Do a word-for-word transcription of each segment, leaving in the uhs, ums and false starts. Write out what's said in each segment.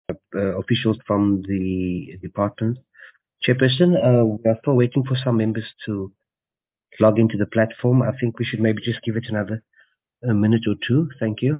uh, officials from the department. Chairperson, uh, we are still waiting for some members to log into the platform. I think we should maybe just give it another a minute or two. Thank you.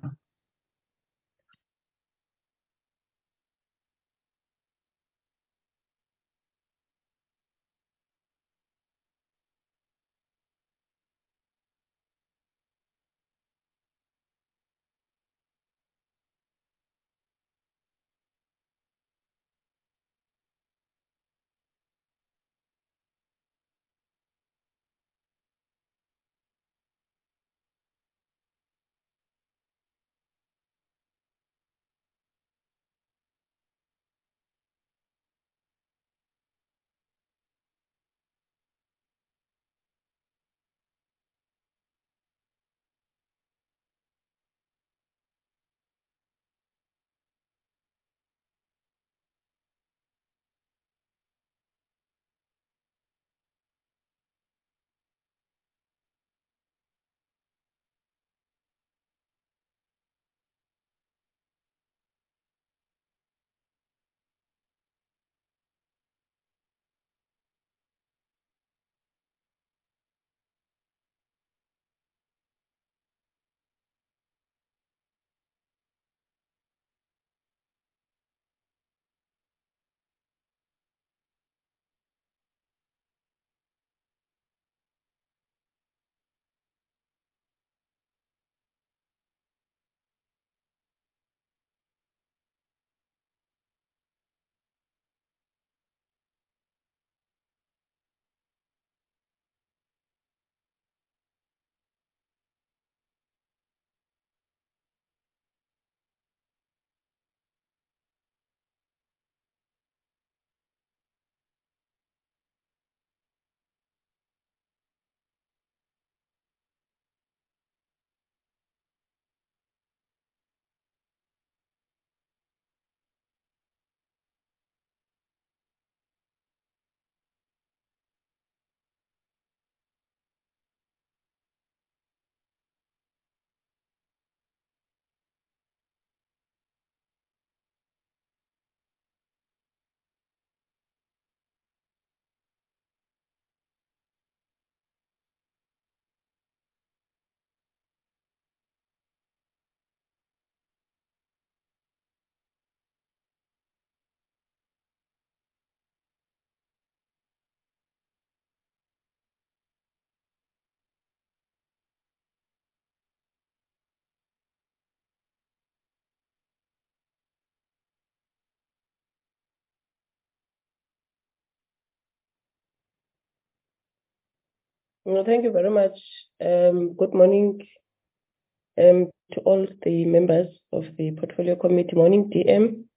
Well, thank you very much. Um, good morning um, to all the members of the Portfolio Committee. Morning, D M,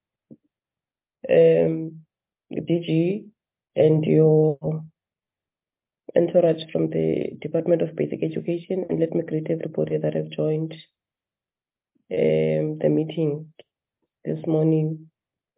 um, D G, and your entourage from the Department of Basic Education. And let me greet everybody that have joined um, the meeting this morning.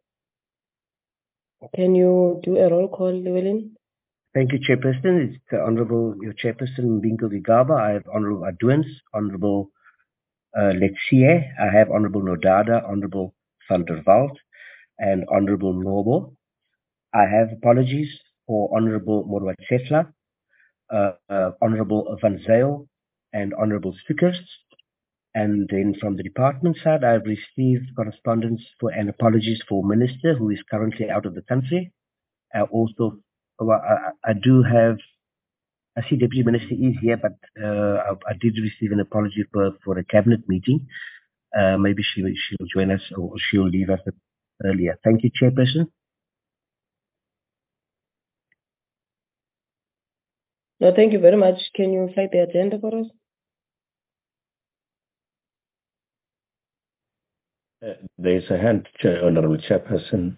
Can you do a roll call, Llewellyn? Thank you, Chairperson. It's the Honorable, your Chairperson, Bingo Ligaba. I have Honorable Adwins, Honorable uh, Letsie. I have Honorable Nodada, Honorable Van der Walt, and Honorable Noble. I have apologies for Honorable Morwatsetla, uh, uh, Honorable Van Zyl, and Honorable Stickers. And then from the department side, I've received correspondence for and apologies for Minister who is currently out of the country. I also, well, I, I do have, I see Deputy Minister is here, but uh, I, I did receive an apology for, for a cabinet meeting. Uh, maybe she will, she'll join us or she'll leave us earlier. Thank you, Chairperson. No, thank you very much. Can you cite the agenda for us? Uh, there is a hand, Chair, Honorable Chairperson.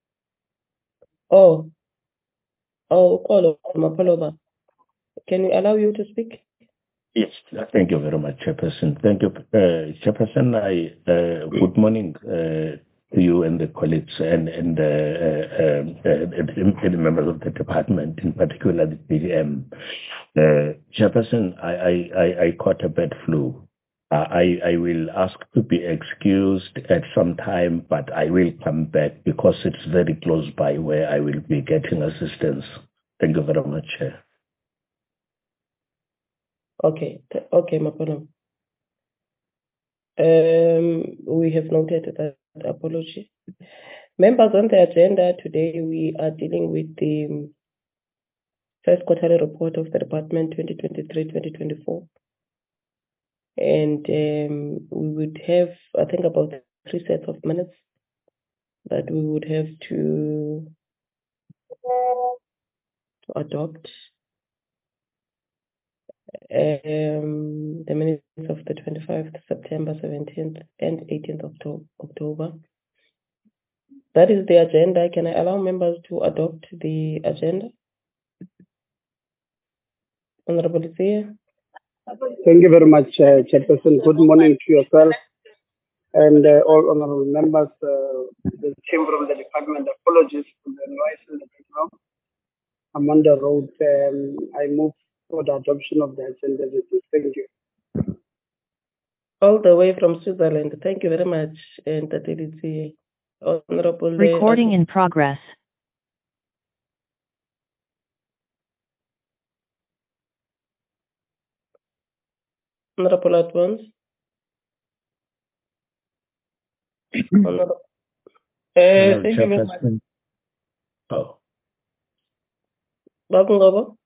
Oh, oh, Kolo Mapaloba. Can we allow you to speak? Yes, thank you very much, Chairperson. Thank you, uh, Chairperson. I, uh, good morning uh, to you and the colleagues and, and, uh, uh, um, uh, and the members of the department, in particular the P D M. Uh, Chairperson, I, I, I, I caught a bad flu. I, I will ask to be excused at some time, but I will come back because it's very close by where I will be getting assistance. Thank you very much, Chair. Okay, th- okay, Mapono. Um, we have noted that apology. Members, on the agenda today, we are dealing with the first quarterly report of the department twenty twenty-three twenty twenty-four. And um, we would have, I think, about three sets of minutes that we would have to, to adopt. Um, the minutes of the twenty-fifth September, seventeenth, and eighteenth of October. That is the agenda. Can I allow members to adopt the agenda? Honorable Isia. Thank you very much, uh, Chairperson. Good morning to yourself and uh, all honorable members. Uh, the team from the department, apologies for the noise in the background. I'm on the road. Um, I move for the adoption of the agenda. Thank you. All the way from Switzerland. Thank you very much. And that is the honorable. Recording in progress. Honorable Advance. Honorable. Uh, thank you very much. Oh. Bakungobo?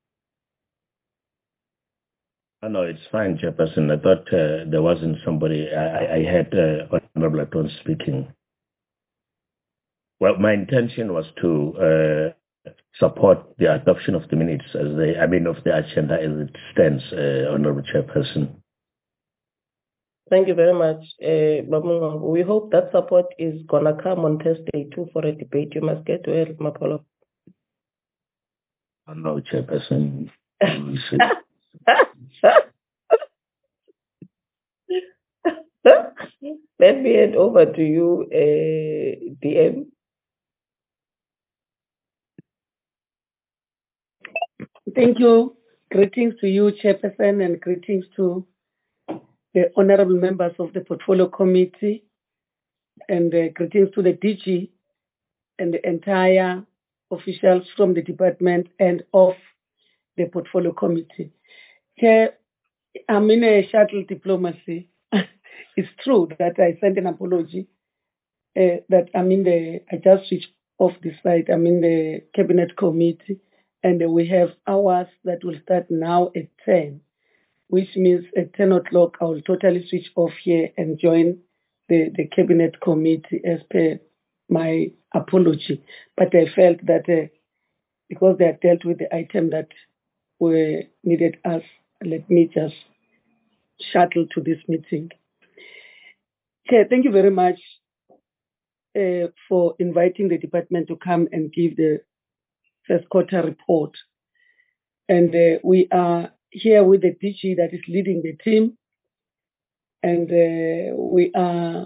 Oh, no, it's fine, Chairperson. I thought uh, there wasn't somebody. I, I had uh, Honorable Aton speaking. Well, my intention was to uh, support the adoption of the minutes as they, I mean, of the agenda as it stands, uh, Honorable Chairperson. Thank you very much, uh, Bakungobo. We hope that support is gonna come on Thursday too for a debate. You must get well, Mapolo. Oh, no, Chairperson. Let me hand over to you, uh, D M. Thank you. Greetings to you, Chairperson, and greetings to the honorable members of the Portfolio Committee, and uh, greetings to the D G and the entire officials from the department and of the Portfolio Committee. Chair, I'm in a shuttle diplomacy. It's true that I sent an apology uh, that I'm in the, I just switched off the site. I'm in the Cabinet Committee, and uh, we have hours that will start now at ten, which means at ten o'clock I will totally switch off here and join the, the Cabinet Committee as per my apology. But I felt that uh, because they have dealt with the item that were needed us, let me just shuttle to this meeting. Chair, thank you very much uh, for inviting the department to come and give the first quarter report. And uh, we are here with the D G that is leading the team. And uh, we are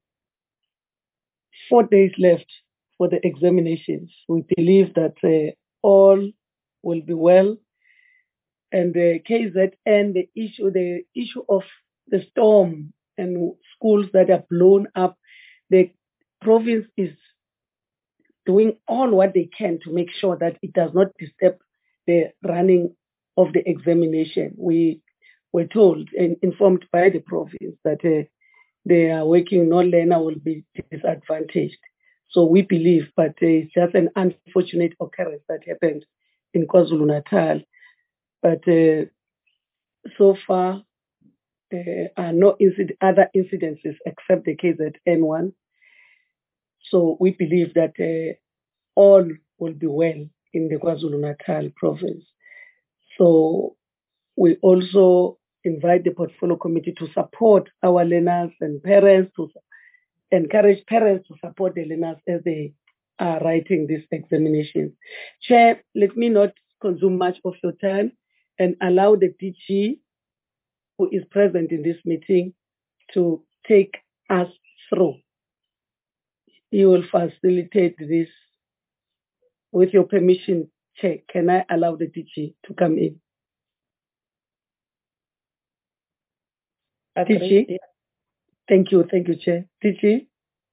four days left for the examinations. We believe that uh, all will be well. And the K Z N, the issue, the issue of the storm and schools that are blown up, the province is doing all what they can to make sure that it does not disturb the running of the examination. We were told and informed by the province that uh, they are working, no learner will be disadvantaged. So we believe, but uh, it's just an unfortunate occurrence that happened in KwaZulu-Natal. But uh, so far, there are no incident, other incidences except the K Z N one. So we believe that uh, all will be well in the KwaZulu-Natal province. So we also invite the Portfolio Committee to support our learners and parents, to encourage parents to support the learners as they are writing these examinations. Chair, let me not consume much of your time and allow the D G who is present in this meeting to take us through. He will facilitate this. With your permission, Chair, can I allow the D G to come in? Agreed, Tichi? yeah. Thank you, thank you, Chair. Tichi?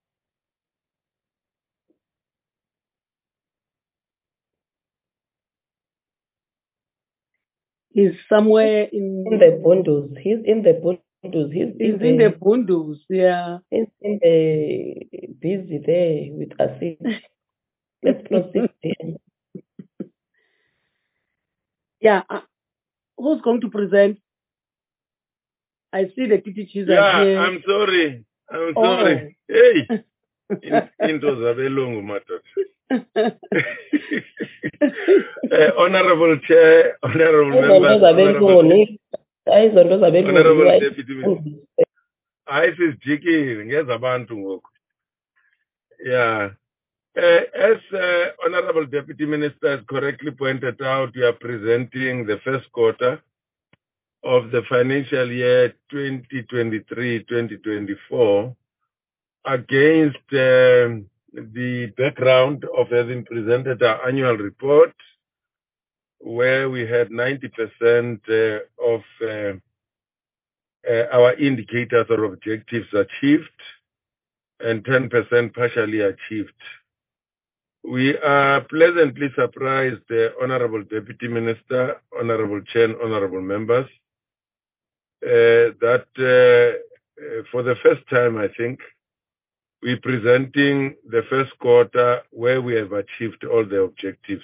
He's somewhere in, In the bundles. He's in the bundles. He's in he's in the the bundles, yeah. he's in the busy there with us. Let's proceed. Yeah, uh, who's going to present? I see the Tichis are Yeah, here. I'm sorry. I'm Oh. sorry. Hey, in- into zabelungu madoda. Uh, Honorable Chair, Honorable Members, Honorable, Honorable Deputy Minister. Ayisizijikile ngezabantu ngoku. Yeah. Uh, as uh, Honorable Deputy Minister has correctly pointed out, we are presenting the first quarter of the financial year twenty twenty-three twenty twenty-four against um, the background of having presented our annual report, where we had ninety percent uh, of uh, uh, our indicators or objectives achieved and ten percent partially achieved. We are pleasantly surprised, uh, Honorable Deputy Minister, Honorable Chair, and Honorable Members, uh, that uh, uh, for the first time, I think, we're presenting the first quarter where we have achieved all the objectives.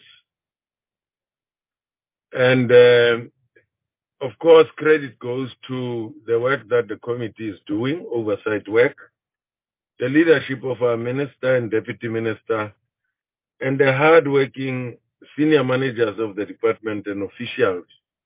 And um, of course, credit goes to the work that the committee is doing, oversight work, the leadership of our Minister and Deputy Minister, and the hard-working senior managers of the department and officials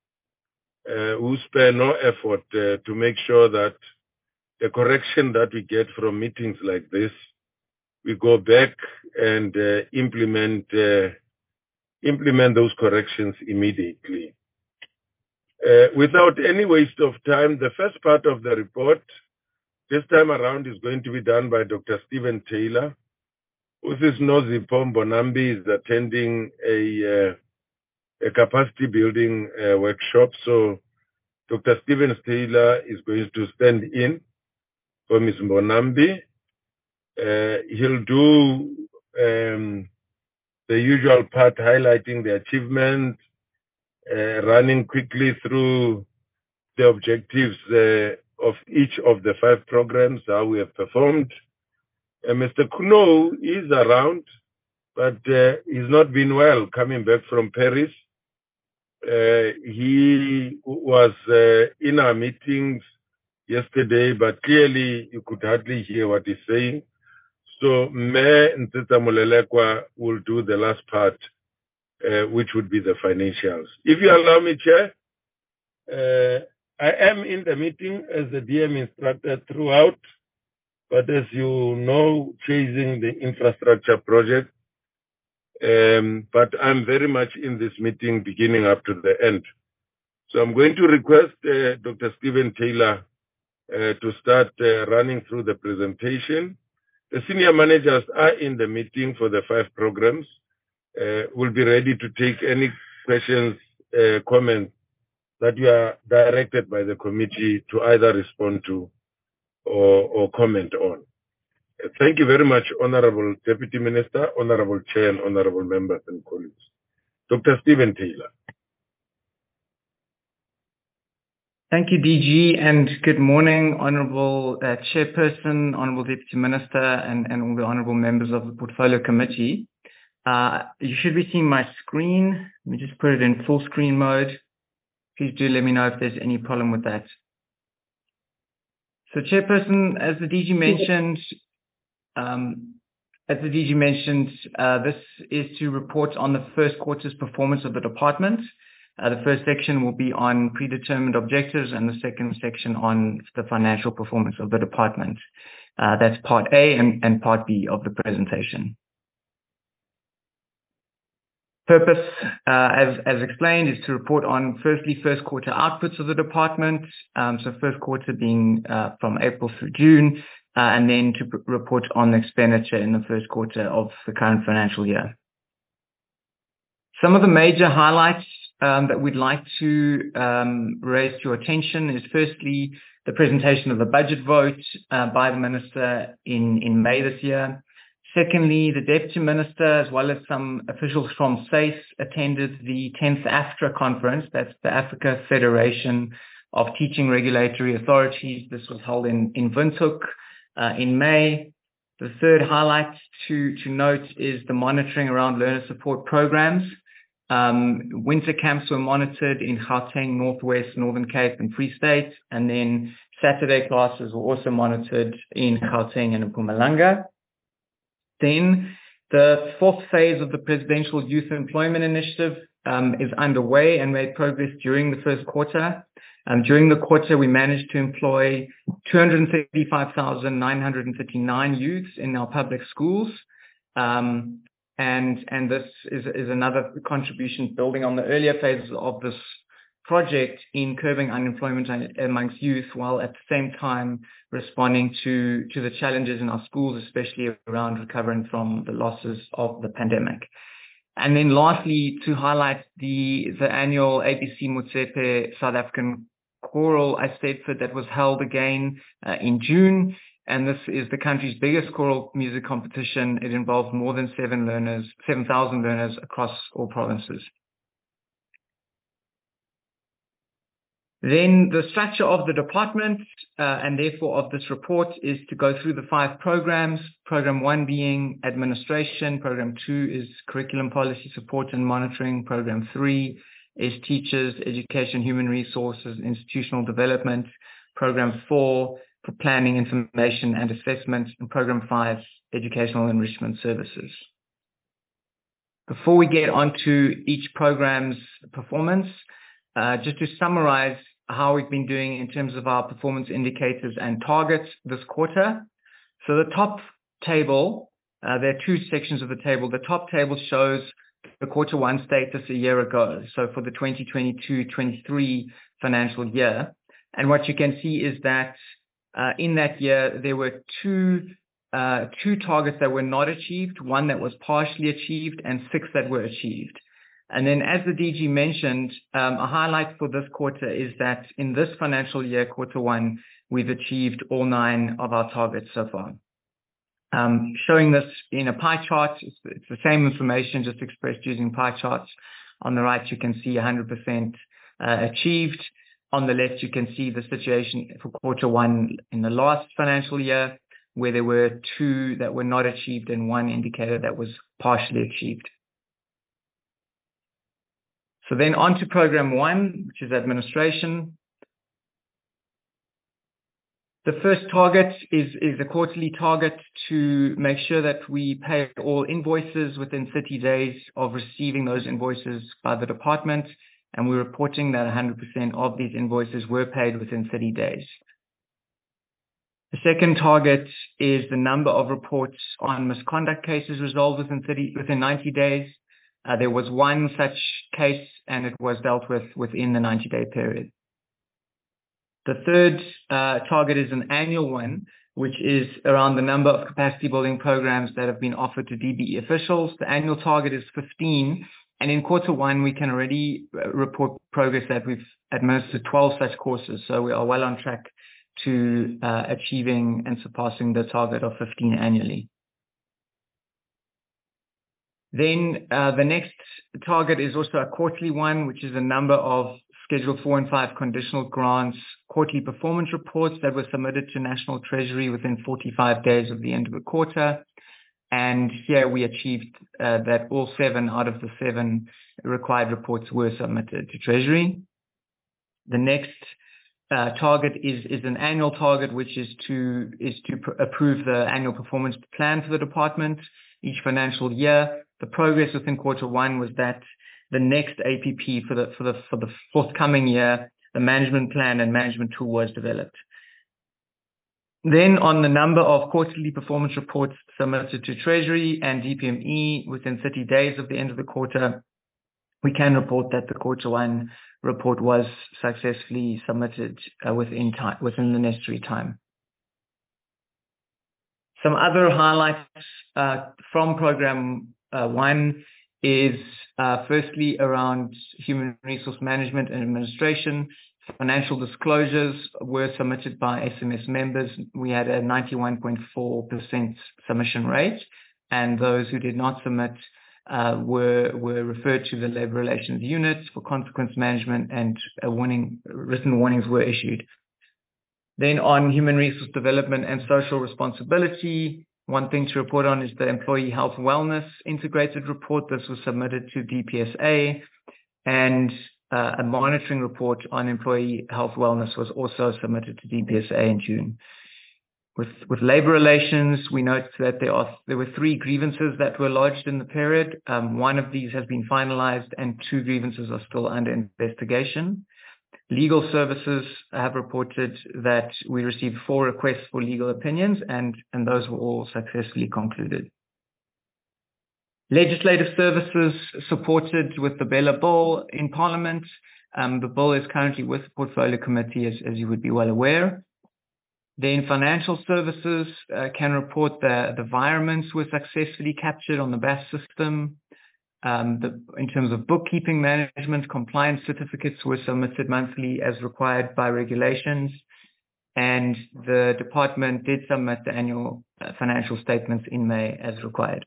uh, who spare no effort uh, to make sure that the correction that we get from meetings like this, we go back and uh, implement uh, implement those corrections immediately. Uh, without any waste of time, the first part of the report this time around is going to be done by Doctor Stephen Taylor, who is Nozipho Mbonambi, is attending a, uh, a capacity building uh, workshop. So Doctor Stephen Taylor is going to stand in for Miz Mbonambi. Uh, he'll do um, the usual part, highlighting the achievements, uh, running quickly through the objectives uh, of each of the five programs, how we have performed. Uh, Mister Kuno is around, but uh, he's not been well coming back from Paris. Uh, he was uh, in our meetings yesterday, but clearly you could hardly hear what he's saying. So Me Ntita Mulelekwa will do the last part, uh, which would be the financials. If you allow me, Chair, uh, I am in the meeting as the D M instructor throughout, but as you know, chasing the infrastructure project, um, but I'm very much in this meeting beginning up to the end. So I'm going to request uh, Doctor Stephen Taylor uh, to start uh, running through the presentation. The senior managers are in the meeting for the five programs. Uh, we'll be ready to take any questions, uh, comments that you are directed by the committee to either respond to or, or comment on. Uh, thank you very much, Honorable Deputy Minister, Honorable Chair, and Honorable Members and colleagues. Doctor Stephen Taylor. Thank you, D G, and good morning, Honourable uh, Chairperson, Honourable Deputy Minister, and, and all the Honourable members of the Portfolio Committee. Uh, you should be seeing my screen. Let me just put it in full screen mode. Please do let me know if there's any problem with that. So, Chairperson, as the D G mentioned, um, as the D G mentioned, uh, this is to report on the first quarter's performance of the department. Uh, the first section will be on predetermined objectives and the second section on the financial performance of the department. Uh, that's part A and, and part B of the presentation. Purpose, uh, as, as explained, is to report on firstly first quarter outputs of the department, um, so first quarter being uh, from April through June, uh, and then to report on the expenditure in the first quarter of the current financial year. Some of the major highlights Um, that we'd like to um, raise to your attention is firstly the presentation of the budget vote uh, by the Minister in, in May this year. Secondly, the Deputy Minister, as well as some officials from SACE, attended the tenth AFTRA conference. That's the Africa Federation of Teaching Regulatory Authorities. This was held in, in Windhoek uh, in May. The third highlight to, to note is the monitoring around learner support programs. Um, winter camps were monitored in Gauteng, Northwest, Northern Cape and Free State. And then Saturday classes were also monitored in Gauteng and Mpumalanga. Then the fourth phase of the Presidential Youth Employment Initiative um, is underway and made progress during the first quarter. Um, during the quarter, we managed to employ two hundred thirty-five thousand nine hundred thirty-nine youths in our public schools. Um, and, and this is, is another contribution building on the earlier phases of this project in curbing unemployment amongst youth, while at the same time responding to, to the challenges in our schools, especially around recovering from the losses of the pandemic. And then lastly, to highlight the, the annual A B C Motsepe South African Choral Eisteddfod that was held again uh, in June. And this is the country's biggest choral music competition. It involved more than seven learners, seven thousand learners across all provinces. Then the structure of the department uh, and therefore of this report is to go through the five programs. Program one being administration. Program two is curriculum policy support and monitoring. Program three is teachers, education, human resources, institutional development. Program four for planning, information and assessment. And program five, educational enrichment services. Before we get onto each program's performance, uh, just to summarize how we've been doing in terms of our performance indicators and targets this quarter. So the top table, uh, there are two sections of the table. The top table shows the quarter one status a year ago, so for the twenty twenty-two twenty-three financial year. And what you can see is that uh, in that year, there were two uh, two targets that were not achieved, one that was partially achieved, and six that were achieved. And then as the D G mentioned, um, a highlight for this quarter is that in this financial year, quarter one, we've achieved all nine of our targets so far. Um, showing this in a pie chart, it's, it's the same information, just expressed using pie charts. On the right, you can see one hundred percent uh, achieved. On the left, you can see the situation for quarter one in the last financial year, where there were two that were not achieved and one indicator that was partially achieved. So then on to program one, which is administration. The first target is, is a quarterly target to make sure that we pay all invoices within thirty days of receiving those invoices by the department. And we're reporting that one hundred percent of these invoices were paid within thirty days. The second target is the number of reports on misconduct cases resolved within thirty, within ninety days. Uh, there was one such case and it was dealt with within the ninety day period. The third uh, target is an annual one, which is around the number of capacity building programs that have been offered to D B E officials. The annual target is fifteen. And in quarter one, we can already report progress that we've administered twelve such courses. So we are well on track to uh, achieving and surpassing the target of fifteen annually. Then uh, the next target is also a quarterly one, which is a number of Schedule four and five conditional grants, quarterly performance reports that were submitted to National Treasury within forty-five days of the end of the quarter. And here we achieved uh, that all seven out of the seven required reports were submitted to Treasury. The next uh, target is, is an annual target, which is to, is to pr- approve the annual performance plan for the department each financial year. The progress within quarter one was that the next A P P for the, for the, for the forthcoming year, the management plan and management tool was developed. Then on the number of quarterly performance reports submitted to Treasury and D P M E within thirty days of the end of the quarter, we can report that the quarter one report was successfully submitted uh, within time, within the necessary time. Some other highlights uh, from program uh, one is uh, firstly around human resource management and administration. Financial disclosures were submitted by S M S members. We had a ninety-one point four percent submission rate, and those who did not submit uh, were were referred to the Labour Relations Unit for consequence management, and a warning, written warnings were issued. Then on human resource development and social responsibility, one thing to report on is the Employee Health Wellness Integrated Report. This was submitted to D P S A, and uh, a monitoring report on employee health wellness was also submitted to D P S A in June. With, with labour relations, we note that there are there were three grievances that were lodged in the period. Um, one of these has been finalised, and two grievances are still under investigation. Legal services have reported that we received four requests for legal opinions, and, and those were all successfully concluded. Legislative services supported with the Bella Bill in Parliament. Um, the bill is currently with the Portfolio Committee, as, as you would be well aware. Then financial services uh, can report that the environments were successfully captured on the B A S system. Um, the, in terms of bookkeeping management, compliance certificates were submitted monthly as required by regulations, and the department did submit the annual uh, financial statements in May as required.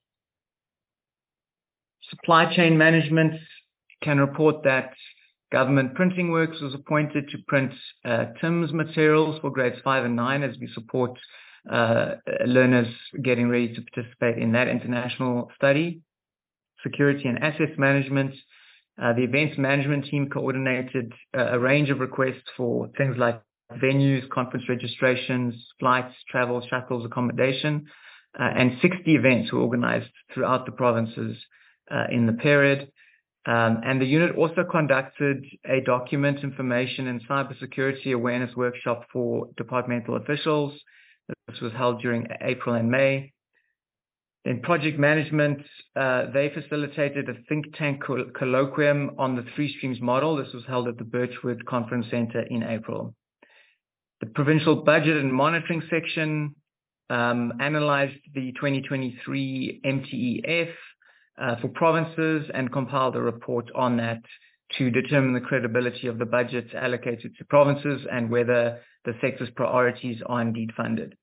Supply chain management can report that Government Printing Works was appointed to print uh, T I M S materials for grades five and nine as we support uh, learners getting ready to participate in that international study. Security and assets management. Uh, the events management team coordinated uh, a range of requests for things like venues, conference registrations, flights, travel, shuttles, accommodation, uh, and sixty events were organized throughout the provinces uh, in the period. Um, and the unit also conducted a document information and cybersecurity awareness workshop for departmental officials. This was held during April and May. In project management, uh, they facilitated a think tank col- colloquium on the three streams model. This was held at the Birchwood Conference Centre in April. The provincial budget and monitoring section um, analysed the twenty twenty-three M T E F uh, for provinces and compiled a report on that to determine the credibility of the budgets allocated to provinces and whether the sector's priorities are indeed funded.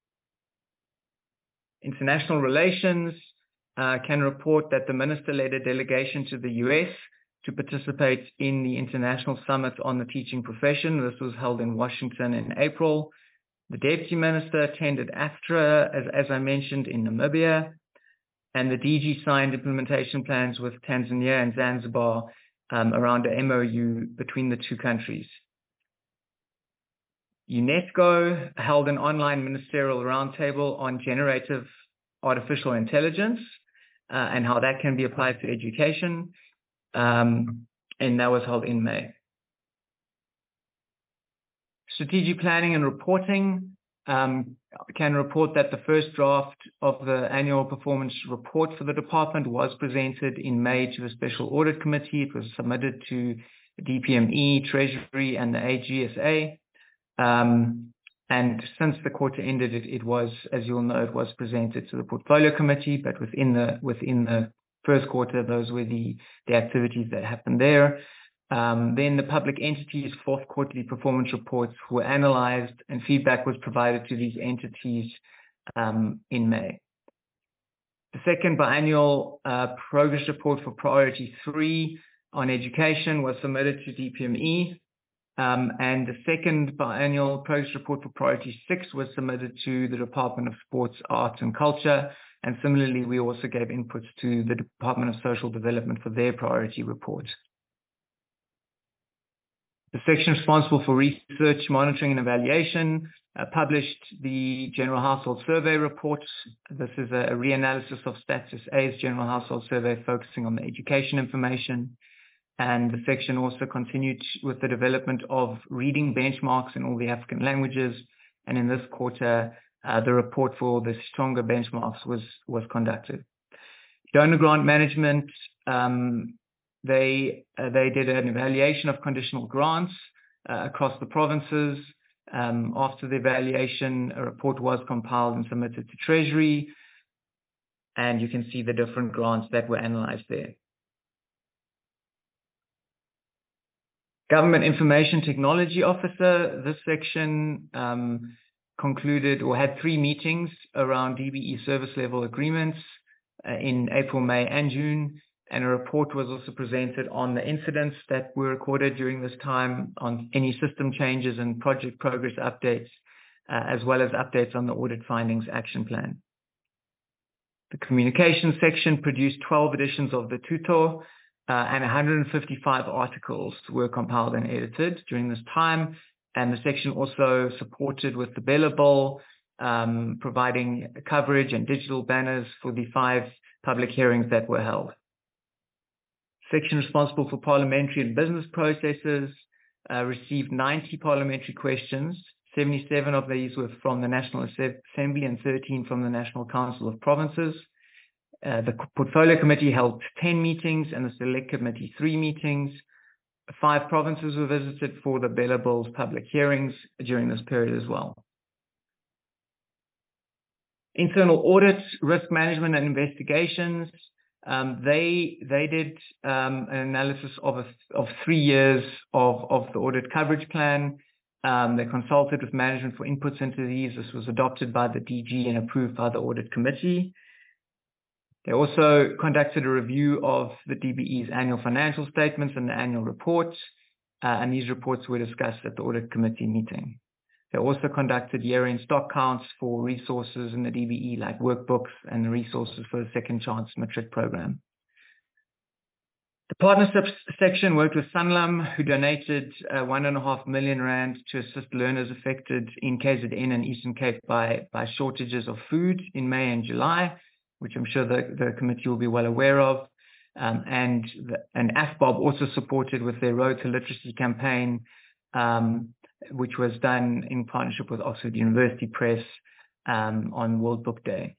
International relations uh, can report that the minister led a delegation to the U S to participate in the International Summit on the Teaching Profession. This was held in Washington in April. The deputy minister attended AFTRA, as, as I mentioned, in Namibia, and the D G signed implementation plans with Tanzania and Zanzibar um, around an M O U between the two countries. UNESCO held an online ministerial roundtable on generative artificial intelligence uh, and how that can be applied to education, um, and that was held in May. Strategic planning and reporting um, can report that the first draft of the annual performance report for the department was presented in May to the Special Audit Committee. It was submitted to the D P M E, Treasury, and the A G S A. Um, and since the quarter ended, it, it was, as you'll know, it was presented to the Portfolio Committee, but within the within the first quarter, those were the, the activities that happened there. Um, then the public entities' fourth quarterly performance reports were analysed, and feedback was provided to these entities um, in May. The second biannual uh, progress report for Priority three on education was submitted to D P M E. Um, and the second biannual progress report for Priority six was submitted to the Department of Sports, Arts and Culture. And similarly, we also gave inputs to the Department of Social Development for their priority report. The section responsible for research, monitoring and evaluation uh, published the General Household Survey report. This is a, a reanalysis of Status A's General Household Survey focusing on the education information. And the section also continued with the development of reading benchmarks in all the African languages. And in this quarter, uh, the report for the stronger benchmarks was, was conducted. Donor grant management, um, they, uh, they did an evaluation of conditional grants uh, across the provinces. Um, after the evaluation, a report was compiled and submitted to Treasury. and you can see the different grants that were analyzed there. Government Information Technology Officer, this section um, concluded or had three meetings around D B E service level agreements uh, in April, May and June, and a report was also presented on the incidents that were recorded during this time, on any system changes and project progress updates, uh, as well as updates on the audit findings action plan. The communication section produced twelve editions of the tutor, Uh, and one hundred fifty-five articles were compiled and edited during this time. And the section also supported with the Bella Bowl, um, providing coverage and digital banners for the five public hearings that were held. Section responsible for parliamentary and business processes uh, received ninety parliamentary questions. seventy-seven of these were from the National Assembly and thirteen from the National Council of Provinces. Uh, the Portfolio Committee held ten meetings and the Select Committee three meetings. Five provinces were visited for the Bella Bowl's public hearings during this period as well. Internal audits, risk management and investigations. Um, they they did um, an analysis of a, of three years of, of the audit coverage plan. Um, they consulted with management for inputs into these. This was adopted by the D G and approved by the audit committee. They also conducted a review of the D B E's annual financial statements and the annual reports, uh, and these reports were discussed at the audit committee meeting. They also conducted year-end stock counts for resources in the D B E, like workbooks and the resources for the Second Chance Matric program. The partnerships section worked with Sanlam, who donated uh, one and a half million rand to assist learners affected in K Z N and Eastern Cape by, by shortages of food in May and July, which I'm sure the, the committee will be well aware of. Um, and, the, and A F B O B also supported with their Road to Literacy campaign, um, which was done in partnership with Oxford University Press um, on World Book Day.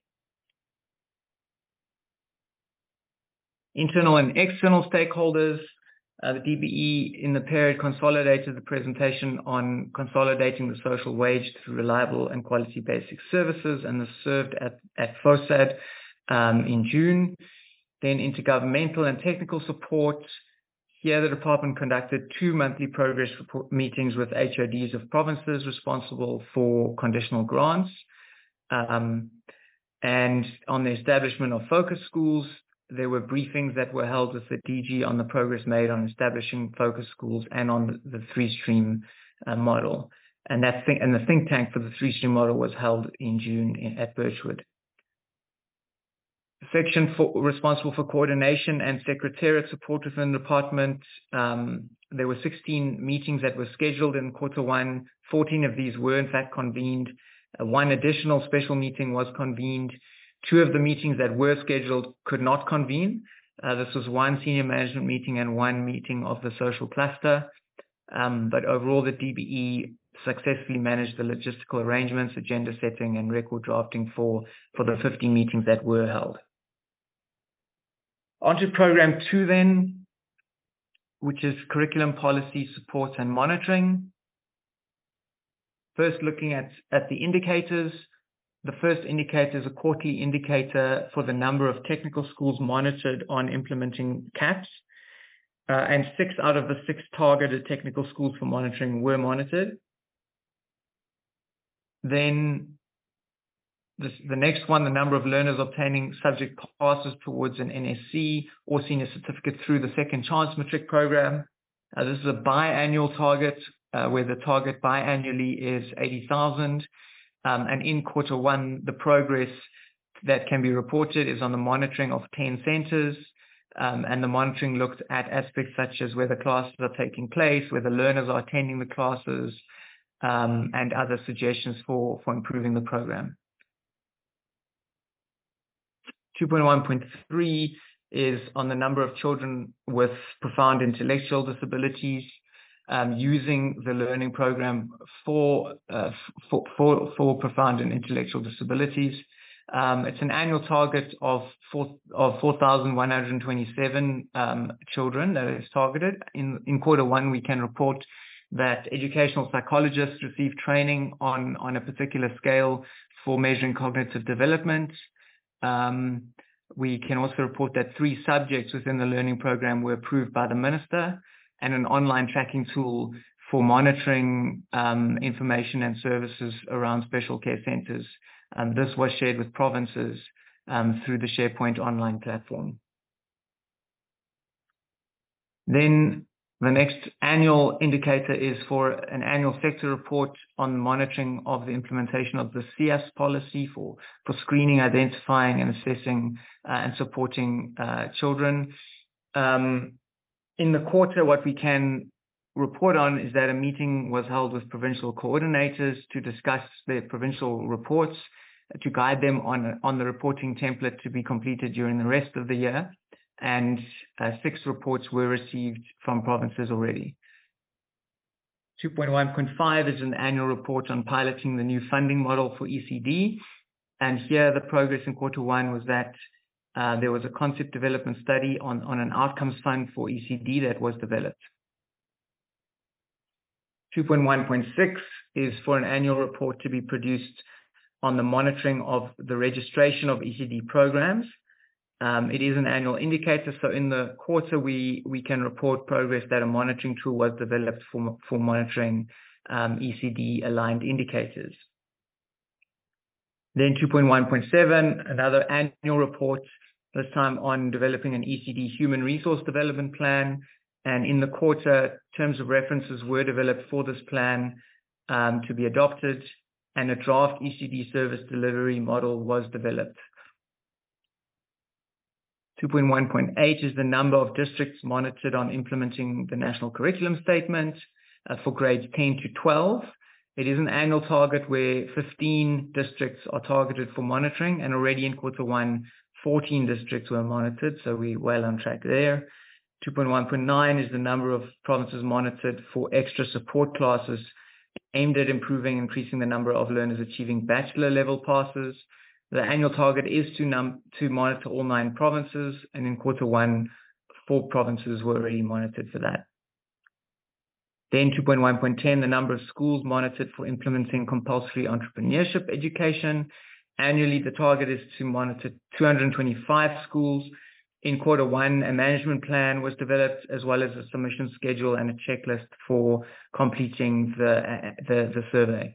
Internal and external stakeholders, uh, the D B E in the period consolidated the presentation on consolidating the social wage through reliable and quality basic services, and this served at, at FOSAD um, in June. Then intergovernmental and technical support. Here the department conducted two monthly progress report meetings with H O Ds of provinces responsible for conditional grants. Um, and on the establishment of focus schools, there were briefings that were held with the D G on the progress made on establishing focus schools and on the, the three-stream uh, model. And that thing, and the think tank for the three-stream model was held in June in, at Birchwood. Section for, responsible for coordination and secretariat support within the department. Um, there were sixteen meetings that were scheduled in quarter one. fourteen of these were in fact convened. Uh, one additional special meeting was convened. Two of the meetings that were scheduled could not convene. Uh, this was one senior management meeting and one meeting of the social cluster. Um, but overall, the D B E successfully managed the logistical arrangements, agenda setting, and record drafting for, for the fifteen meetings that were held. On to program two then, which is curriculum policy, support, and monitoring. First, looking at, at the indicators. The first indicator is a quarterly indicator for the number of technical schools monitored on implementing C A P S. Uh, and six out of the six targeted technical schools for monitoring were monitored. Then this, the next one, the number of learners obtaining subject passes towards an N S C or senior certificate through the Second Chance Matric program. Uh, this is a biannual target, uh, where the target biannually is eighty thousand. Um, and in quarter one, the progress that can be reported is on the monitoring of ten centres. Um, and the monitoring looked at aspects such as whether classes are taking place, whether learners are attending the classes, um, and other suggestions for, for improving the program. two point one point three is on the number of children with profound intellectual disabilities um, using the learning program for, uh, for, for, for profound and intellectual disabilities. Um, it's an annual target of four of four thousand one hundred twenty-seven um, children that is targeted. In in quarter one, we can report that educational psychologists receive training on on a particular scale for measuring cognitive development. Um, we can also report that three subjects within the learning program were approved by the Minister, and an online tracking tool for monitoring um, information and services around special care centres. Um, this was shared with provinces um, through the SharePoint online platform. Then the next annual indicator is for an annual sector report on monitoring of the implementation of the C I A S policy for, for screening, identifying and assessing uh, and supporting uh, children. Um, in the quarter, what we can report on is that a meeting was held with provincial coordinators to discuss their provincial reports, to guide them on, on the reporting template to be completed during the rest of the year. And uh, six reports were received from provinces already. two point one point five is an annual report on piloting the new funding model for E C D. And here the progress in quarter one was that uh, there was a concept development study on, on an outcomes fund for E C D that was developed. two point one point six is for an annual report to be produced on the monitoring of the registration of E C D programs. Um, it is an annual indicator, so in the quarter we, we can report progress that a monitoring tool was developed for, for monitoring um, E C D aligned indicators. Then two point one point seven, another annual report, this time on developing an E C D human resource development plan. And in the quarter, terms of references were developed for this plan um, to be adopted, and a draft E C D service delivery model was developed. two point one point eight is the number of districts monitored on implementing the national curriculum statement uh, for grades ten to twelve. It is an annual target where fifteen districts are targeted for monitoring, and already in quarter one, fourteen districts were monitored, so we're well on track there. two point one point nine is the number of provinces monitored for extra support classes aimed at improving and increasing the number of learners achieving bachelor level passes. The annual target is to, num- to monitor all nine provinces, and in quarter one, four provinces were already monitored for that. Then two point one point ten, the number of schools monitored for implementing compulsory entrepreneurship education. Annually, the target is to monitor two hundred twenty-five schools. In quarter one, a management plan was developed, as well as a submission schedule and a checklist for completing the, uh, the, the survey.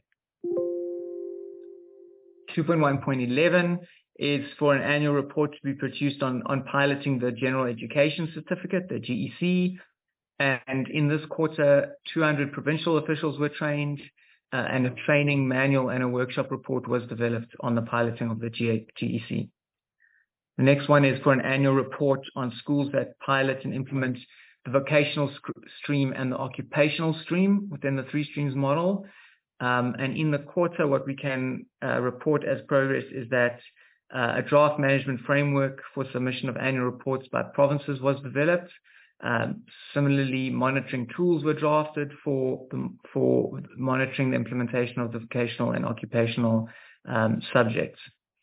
two point one point eleven is for an annual report to be produced on, on piloting the General Education Certificate, the G E C. And in this quarter, two hundred provincial officials were trained, uh, and a training manual and a workshop report was developed on the piloting of the G E C. The next one is for an annual report on schools that pilot and implement the vocational stream and the occupational stream within the three streams model. Um, and in the quarter, what we can uh, report as progress is that uh, a draft management framework for submission of annual reports by provinces was developed. Um, similarly, monitoring tools were drafted for, for monitoring the implementation of the vocational and occupational um, subjects.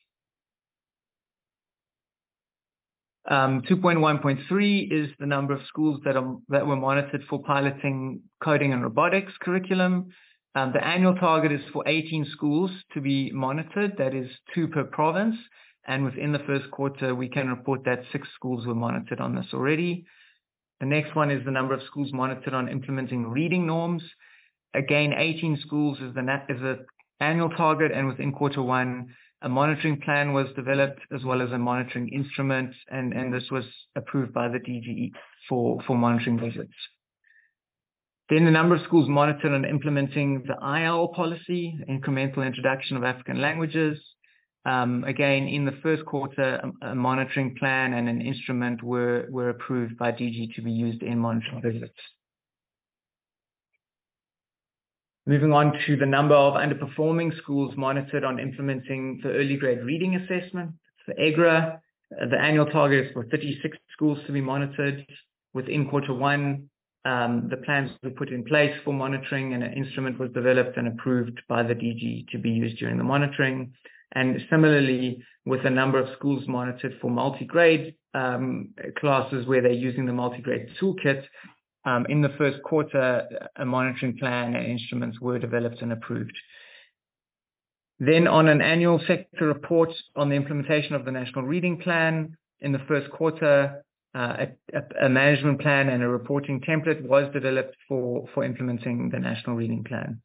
Um, two point one point three is the number of schools that, are, that were monitored for piloting coding and robotics curriculum. Um, the annual target is for eighteen schools to be monitored, that is two per province. And within the first quarter, we can report that six schools were monitored on this already. The next one is the number of schools monitored on implementing reading norms. Again, eighteen schools is the is the annual target, and within quarter one, a monitoring plan was developed as well as a monitoring instrument, and, and this was approved by the D G E for, for monitoring visits. Then the number of schools monitored on implementing the I L policy, incremental introduction of African languages. Um, again, in the first quarter, a, a monitoring plan and an instrument were, were approved by D G to be used in monitoring visits. Moving on to the number of underperforming schools monitored on implementing the early grade reading assessment, the E G R A. Uh, the annual target is for thirty-six schools to be monitored. Within quarter one, um, the plans were put in place for monitoring, and an instrument was developed and approved by the D G to be used during the monitoring. And similarly, with a number of schools monitored for multi-grade um, classes where they're using the multi-grade toolkit, Um, in the first quarter, a monitoring plan and instruments were developed and approved. Then on an annual sector report on the implementation of the National Reading Plan, in the first quarter, uh, a, a management plan and a reporting template was developed for, for implementing the National Reading Plan.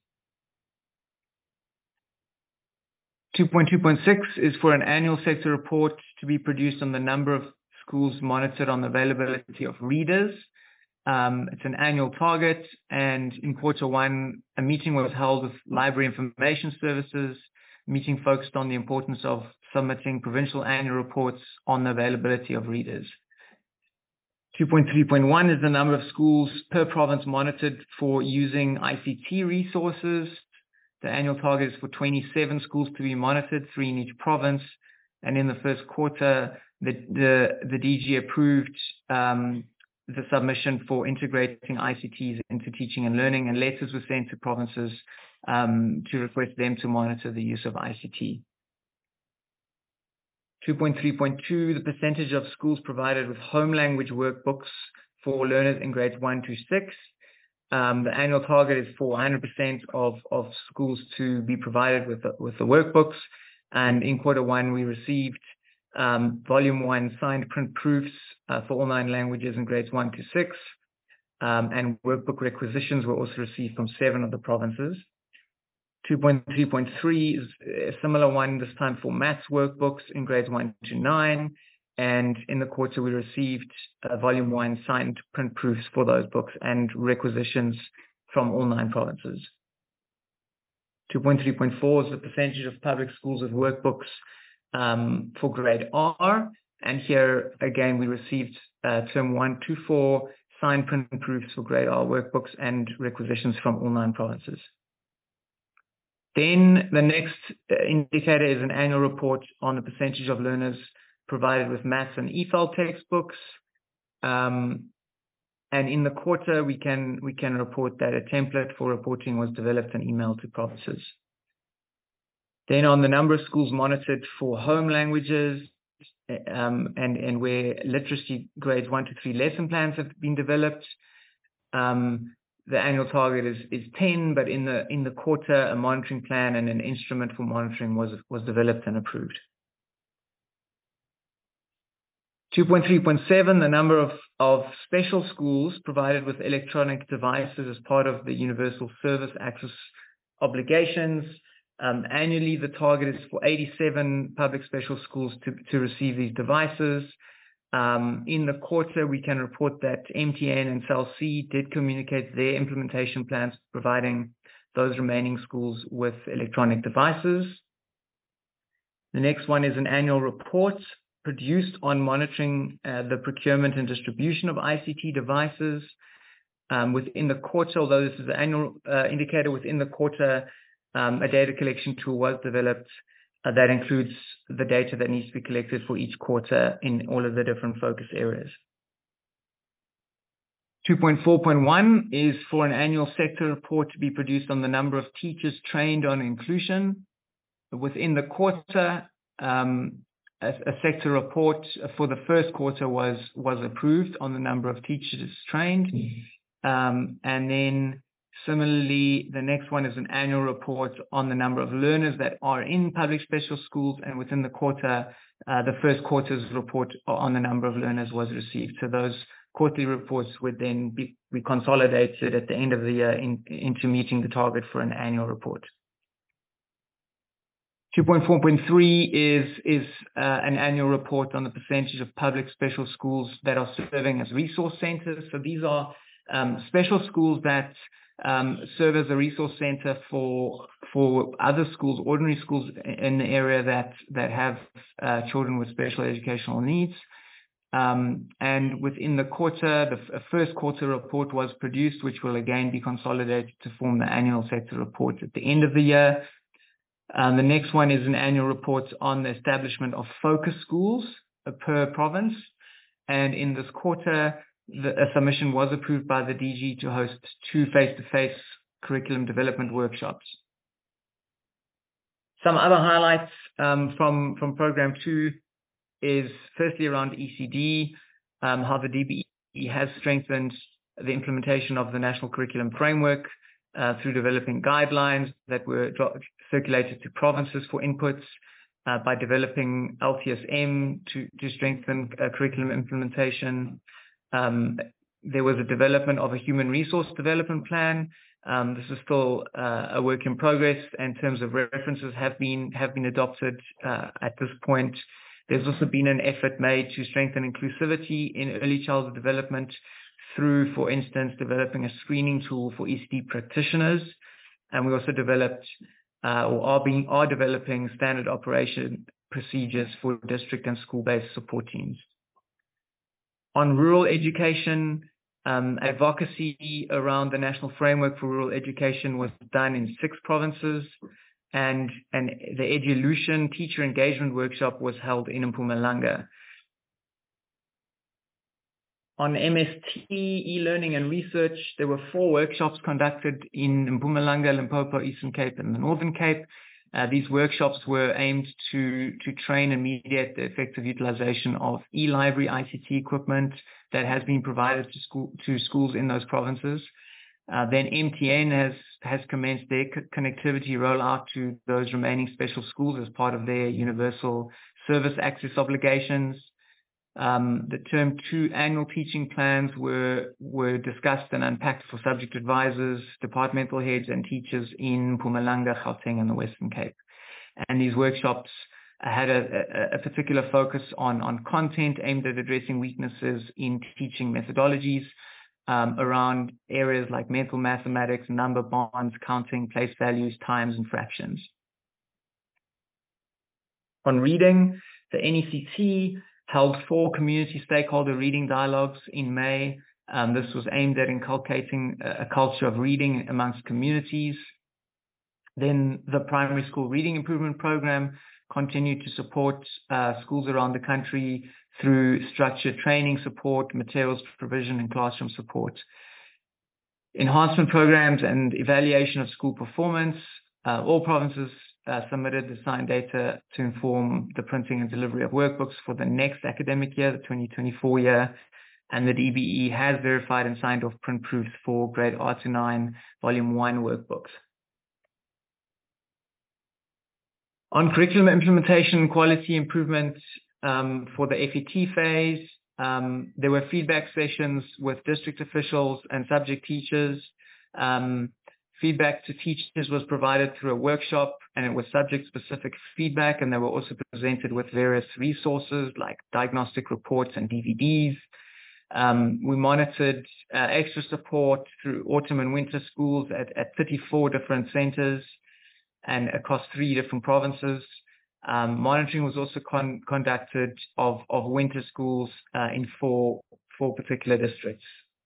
two point two point six is for an annual sector report to be produced on the number of schools monitored on the availability of readers. Um, it's an annual target, and in quarter one, a meeting was held with Library Information Services, meeting focused on the importance of submitting provincial annual reports on the availability of readers. two point three point one is the number of schools per province monitored for using I C T resources. The annual target is for twenty-seven schools to be monitored, three in each province. And in the first quarter, the, the, the D G approved um, the submission for integrating I C Ts into teaching and learning, and letters were sent to provinces um, to request them to monitor the use of I C T. two point three point two, the percentage of schools provided with home language workbooks for learners in grades one to six. Um, the annual target is for one hundred percent of, of schools to be provided with the, with the workbooks. And in quarter one, we received um, volume one signed print proofs uh, for all nine languages in grades one to six. Um, and workbook requisitions were also received from seven of the provinces. two point three point three is a similar one, this time for maths workbooks in grades one to nine. And in the quarter, we received uh, volume one signed print proofs for those books and requisitions from all nine provinces. two point three point four is the percentage of public schools with workbooks um, for grade R. And here, again, we received uh, term one to four signed print proofs for grade R workbooks and requisitions from all nine provinces. Then the next indicator is an annual report on the percentage of learners provided with maths and E F L textbooks. Um, and in the quarter, we can, we can report that a template for reporting was developed and emailed to provinces. Then on the number of schools monitored for home languages, um, and, and where literacy grades one to three lesson plans have been developed, um, the annual target is, is ten, but in the, in the quarter, a monitoring plan and an instrument for monitoring was, was developed and approved. two point three point seven, the number of, of special schools provided with electronic devices as part of the Universal Service Access obligations. Um, annually, the target is for eighty-seven public special schools to, to receive these devices. Um, in the quarter, we can report that M T N and Cell C did communicate their implementation plans, providing those remaining schools with electronic devices. The next one is an annual report produced on monitoring uh, the procurement and distribution of I C T devices. Um, within the quarter, although this is an annual uh, indicator, within the quarter, um, a data collection tool was developed uh, that includes the data that needs to be collected for each quarter in all of the different focus areas. two point four point one is for an annual sector report to be produced on the number of teachers trained on inclusion. Within the quarter, um, a, a sector report for the first quarter was, was approved on the number of teachers trained. Um, and then similarly, the next one is an annual report on the number of learners that are in public special schools, and within the quarter, uh, the first quarter's report on the number of learners was received. So those quarterly reports would then be, be consolidated at the end of the year in, into meeting the target for an annual report. two point four point three is, is uh, an annual report on the percentage of public special schools that are serving as resource centers. So these are um, special schools that um, serve as a resource center for for other schools, ordinary schools in the area that, that have uh, children with special educational needs. Um, and within the quarter, the f- first quarter report was produced, which will again be consolidated to form the annual sector report at the end of the year. Um, the next one is an annual report on the establishment of focus schools uh, per province. And in this quarter, the, a submission was approved by the D G to host two face-to-face curriculum development workshops. Some other highlights um, from, from program two is firstly around E C D, um, how the D B E has strengthened the implementation of the National Curriculum Framework uh, through developing guidelines that were circulated to provinces for inputs. uh, by developing L T S M to, to strengthen uh, curriculum implementation. Um, there was a development of a human resource development plan. Um, this is still uh, a work in progress, in terms of references have been have been adopted uh, at this point. There's also been an effort made to strengthen inclusivity in early childhood development through, for instance, developing a screening tool for E C D practitioners. And we also developed uh, or are being are developing standard operation procedures for district and school-based support teams. On rural education, um, advocacy around the National Framework for Rural Education was done in six provinces, and, and the Edulution Teacher Engagement Workshop was held in Mpumalanga. On M S T, e-learning and research, there were four workshops conducted in Mpumalanga, Limpopo, Eastern Cape, and the Northern Cape. Uh, these workshops were aimed to, to train and mediate the effective utilization of e-library I C T equipment that has been provided to, school, to schools in those provinces. Uh, then M T N has, has commenced their co- connectivity rollout to those remaining special schools as part of their universal service access obligations. Um, the term two annual teaching plans were were discussed and unpacked for subject advisors, departmental heads and teachers in Mpumalanga, Gauteng and the Western Cape. And these workshops had a, a, a particular focus on, on content aimed at addressing weaknesses in teaching methodologies um, around areas like mental mathematics, number bonds, counting, place values, times and fractions. On reading, the N E C T held four community stakeholder reading dialogues in May. Um, this was aimed at inculcating a, a culture of reading amongst communities. Then the primary school reading improvement program continued to support uh, schools around the country through structured training support, materials provision and classroom support. Enhancement programs and evaluation of school performance. Uh, all provinces Uh, submitted the signed data to inform the printing and delivery of workbooks for the next academic year, the twenty twenty-four year, and the D B E has verified and signed off print proofs for grade R to nine, volume one workbooks. On curriculum implementation and quality improvement um, for the F E T phase, um, there were feedback sessions with district officials and subject teachers. Um, Feedback to teachers was provided through a workshop, and it was subject-specific feedback, and they were also presented with various resources like diagnostic reports and D V Ds. Um, we monitored uh, extra support through autumn and winter schools at, at thirty-four different centers and across three different provinces. Um, monitoring was also con- conducted of, of winter schools uh, in four, four particular districts.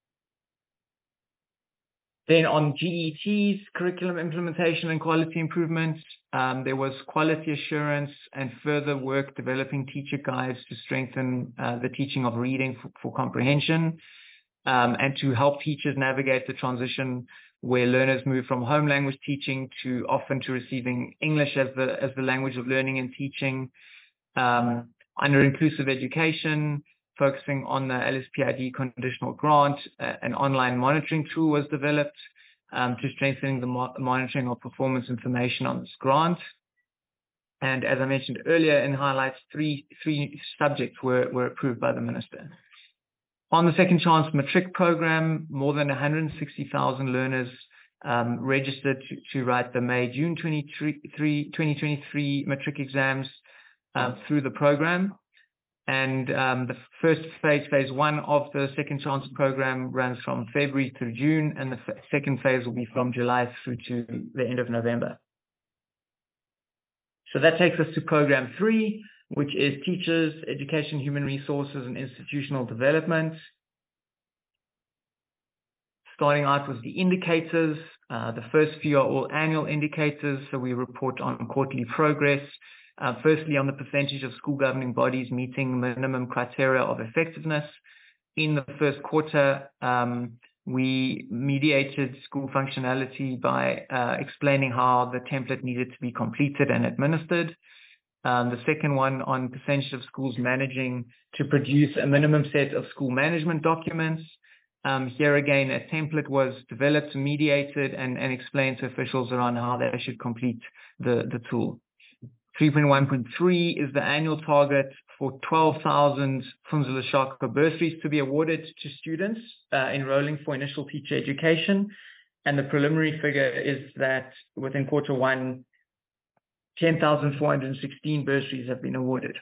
Then on G E Ts, curriculum implementation and quality improvements, um, there was quality assurance and further work developing teacher guides to strengthen uh, the teaching of reading for, for comprehension um, and to help teachers navigate the transition where learners move from home language teaching to often to receiving English as the, as the language of learning and teaching. Um, under inclusive education, focusing on the L S P I D conditional grant, uh, an online monitoring tool was developed um, to strengthen the mo- monitoring of performance information on this grant. And as I mentioned earlier in highlights, three, three subjects were, were approved by the Minister. On the Second Chance Matric program, more than one hundred sixty thousand learners um, registered to, to write the May-June twenty twenty-three matric exams uh, through the program. And um, the first phase, phase one of the Second Chance program runs from February through June, and the f- second phase will be from July through to the end of November. So that takes us to program three, which is teachers, education, human resources, and institutional development. Starting out with the indicators, uh, the first few are all annual indicators, so we report on quarterly progress. Uh, firstly, on the percentage of school governing bodies meeting minimum criteria of effectiveness. In the first quarter, um, we mediated school functionality by uh, explaining how the template needed to be completed and administered. Um, the second one on percentage of schools managing to produce a minimum set of school management documents. Um, here again, a template was developed, mediated, and, and explained to officials around how they should complete the, the tool. three point one point three is the annual target for twelve thousand Funza Lushaka bursaries to be awarded to students uh, enrolling for initial teacher education. And the preliminary figure is that within quarter one, ten thousand four hundred sixteen bursaries have been awarded.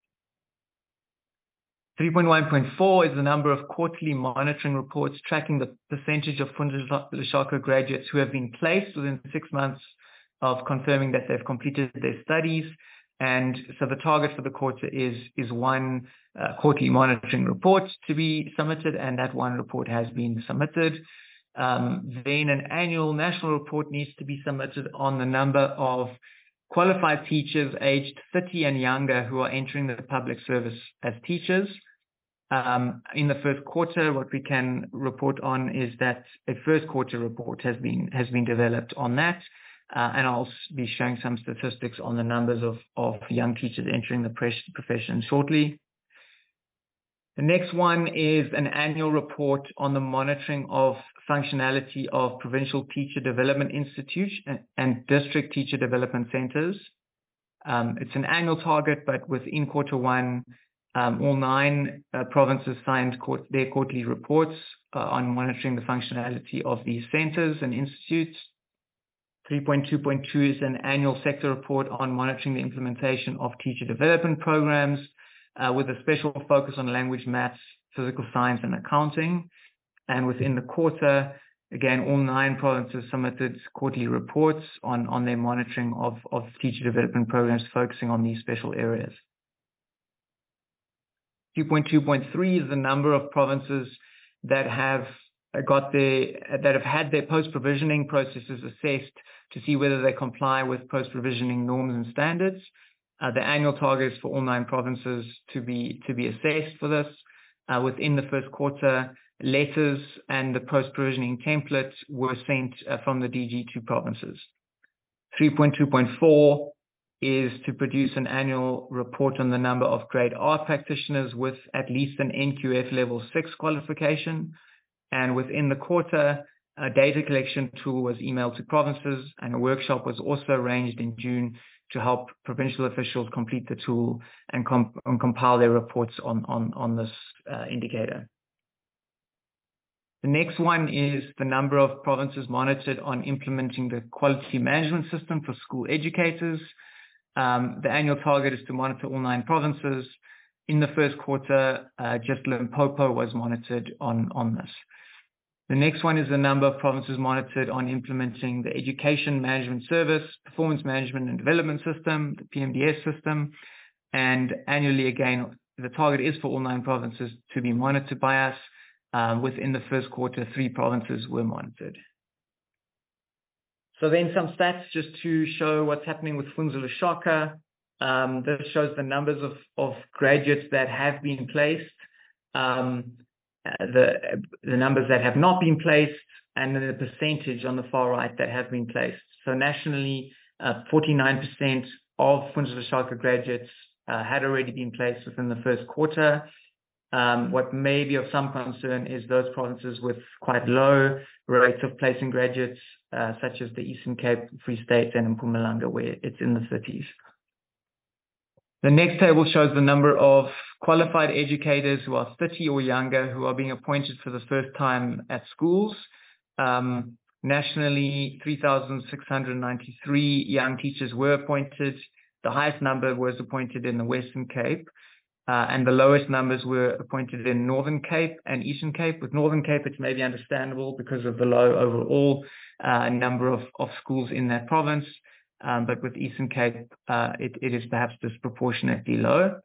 three point one point four is the number of quarterly monitoring reports tracking the percentage of Funza Lushaka graduates who have been placed within six months of confirming that they've completed their studies. And so the target for the quarter is, is one uh, quarterly monitoring report to be submitted, and that one report has been submitted. Um, then an annual national report needs to be submitted on the number of qualified teachers aged thirty and younger who are entering the public service as teachers. Um, in the first quarter, what we can report on is that a first quarter report has been has been developed on that, uh, and I'll be showing some statistics on the numbers of, of young teachers entering the profession shortly. The next one is an annual report on the monitoring of functionality of provincial teacher development institutes and, and district teacher development centers. Um, it's an annual target, but within quarter one, um, all nine uh, provinces signed court, their quarterly reports uh, on monitoring the functionality of these centers and institutes. three point two point two is an annual sector report on monitoring the implementation of teacher development programs, Uh, with a special focus on language, maths, physical science, and accounting. And within the quarter, again, all nine provinces submitted quarterly reports on, on their monitoring of, of teacher development programs focusing on these special areas. two point two point three is the number of provinces that have got their, that have had their post-provisioning processes assessed to see whether they comply with post-provisioning norms and standards. Uh, the annual target is for all nine provinces to be to be assessed for this. Uh, within the first quarter, letters and the post-provisioning template were sent uh, from the D G to provinces. three point two point four is to produce an annual report on the number of grade R practitioners with at least an N Q F level six qualification. And within the quarter, a data collection tool was emailed to provinces, and a workshop was also arranged in June to help provincial officials complete the tool and, comp- and compile their reports on, on, on this uh, indicator. The next one is the number of provinces monitored on implementing the quality management system for school educators. Um, the annual target is to monitor all nine provinces. In the first quarter, uh, just Limpopo was monitored on, on this. The next one is the number of provinces monitored on implementing the Education Management Service, Performance Management and Development System, the P M D S system. And annually, again, the target is for all nine provinces to be monitored by us. Um, within the first quarter, three provinces were monitored. So then some stats just to show what's happening with Funza Lushaka. Um, this shows the numbers of, of graduates that have been placed. Um, The, the numbers that have not been placed, and the percentage on the far right that have been placed. So nationally, uh, forty-nine percent of Funza Lushaka graduates uh, had already been placed within the first quarter. Um, what may be of some concern is those provinces with quite low rates of placing graduates, uh, such as the Eastern Cape, Free State, and Mpumalanga, where it's in the thirties. The next table shows the number of qualified educators who are thirty or younger who are being appointed for the first time at schools. Um, nationally, three thousand six hundred ninety-three young teachers were appointed. The highest number was appointed in the Western Cape, uh, and the lowest numbers were appointed in Northern Cape and Eastern Cape. With Northern Cape, it's maybe understandable because of the low overall uh, number of, of schools in that province. Um, but with Eastern Cape, uh, it, it is perhaps disproportionately low.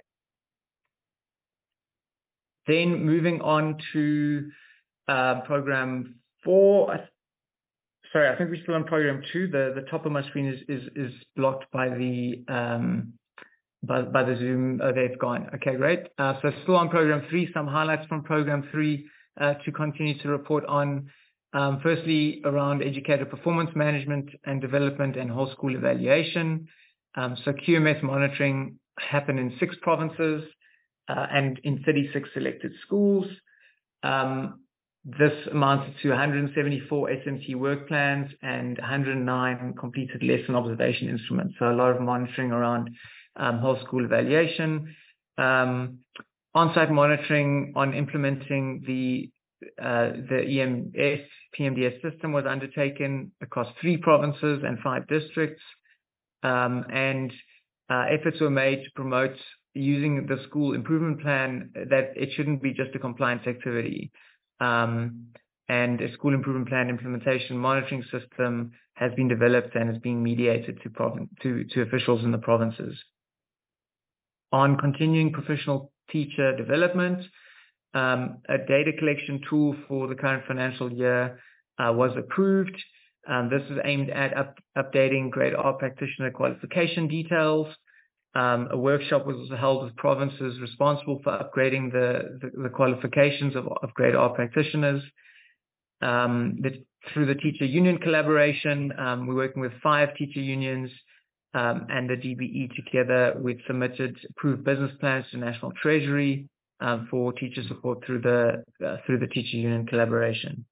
Then moving on to uh, program four. Sorry, I think we're still on program two. The, the top of my screen is is, is blocked by the um, by, by the Zoom. Oh, they've gone. Okay, great. Uh, so still on program three. Some highlights from program three uh, to continue to report on. Um, firstly, around educator performance management and development and whole school evaluation. Um, so Q M S monitoring happened in six provinces uh, and in thirty-six selected schools. Um, This amounted to one hundred seventy-four S M T work plans and one hundred nine completed lesson observation instruments. So a lot of monitoring around um, whole school evaluation. Um, on-site monitoring on implementing the uh, the E M S P M D S system was undertaken across three provinces and five districts. Um, and uh, efforts were made to promote using the school improvement plan that it shouldn't be just a compliance activity. Um, and a school improvement plan implementation monitoring system has been developed and is being mediated to, provin- to, to officials in the provinces. On continuing professional teacher development, um, a data collection tool for the current financial year uh, was approved. Um, this is aimed at up, updating grade R practitioner qualification details. Um, a workshop was also held with provinces responsible for upgrading the, the, the qualifications of, of grade R practitioners. Um, the, through the teacher union collaboration, um, we're working with five teacher unions um, and the D B E together. We've submitted approved business plans to National Treasury um, for teacher support through the uh, through the teacher union collaboration.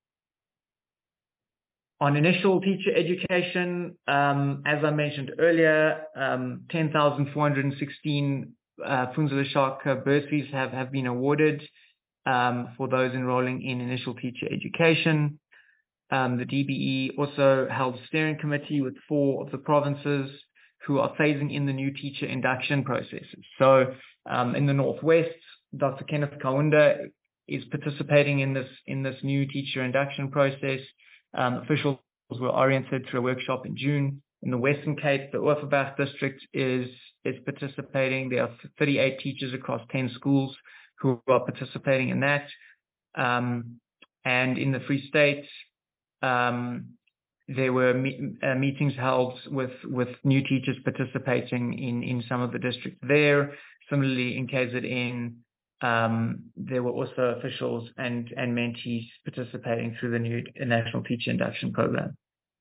On initial teacher education, um, as I mentioned earlier, um, ten thousand four hundred sixteen uh, Funzile Shaka bursaries have, have been awarded um, for those enrolling in initial teacher education. Um, the D B E also held a steering committee with four of the provinces who are phasing in the new teacher induction processes. So um, in the Northwest, Doctor Kenneth Kaunda is participating in this in this new teacher induction process. Um, officials were oriented through a workshop in June. In the Western Cape, the Overberg district is is participating. There are thirty-eight teachers across ten schools who are participating in that. Um, and in the Free State, um, there were me- uh, meetings held with, with new teachers participating in, in some of the districts there. Similarly, in K Z N, um, there were also officials and, and mentees participating through the new National Teacher Induction Program.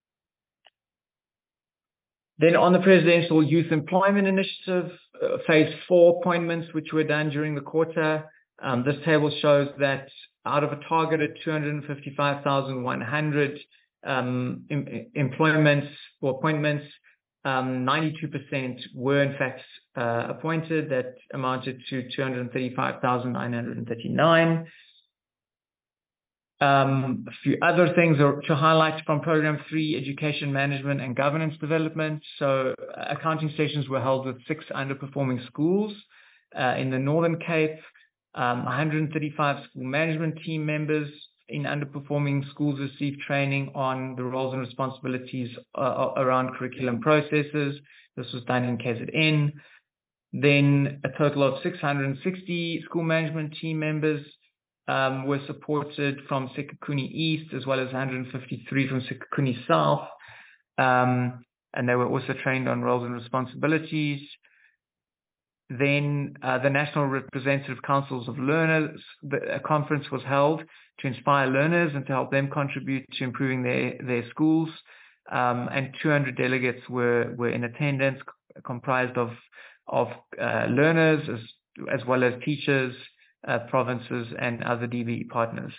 Then on the Presidential Youth Employment Initiative, uh, phase four appointments, which were done during the quarter, um, this table shows that out of a targeted two hundred fifty-five thousand one hundred um, em- employments or appointments, um, ninety-two percent were in fact uh, appointed. That amounted to two hundred thirty-five thousand nine hundred thirty-nine. Um, a few other things are to highlight from Program three, Education Management and Governance Development. So uh, accounting sessions were held with six underperforming schools uh, in the Northern Cape. Um, one hundred thirty-five school management team members in underperforming schools received training on the roles and responsibilities uh, around curriculum processes. This was done in K Z N. Then a total of six hundred sixty school management team members um, were supported from Sekhukhune East, as well as one hundred fifty-three from Sekhukhune South. Um, and they were also trained on roles and responsibilities. Then uh, the National Representative Councils of Learners, the, a conference was held to inspire learners and to help them contribute to improving their, their schools. Um, and two hundred delegates were, were in attendance, c- comprised of, of uh, learners as, as well as teachers, uh, provinces, and other D B E partners.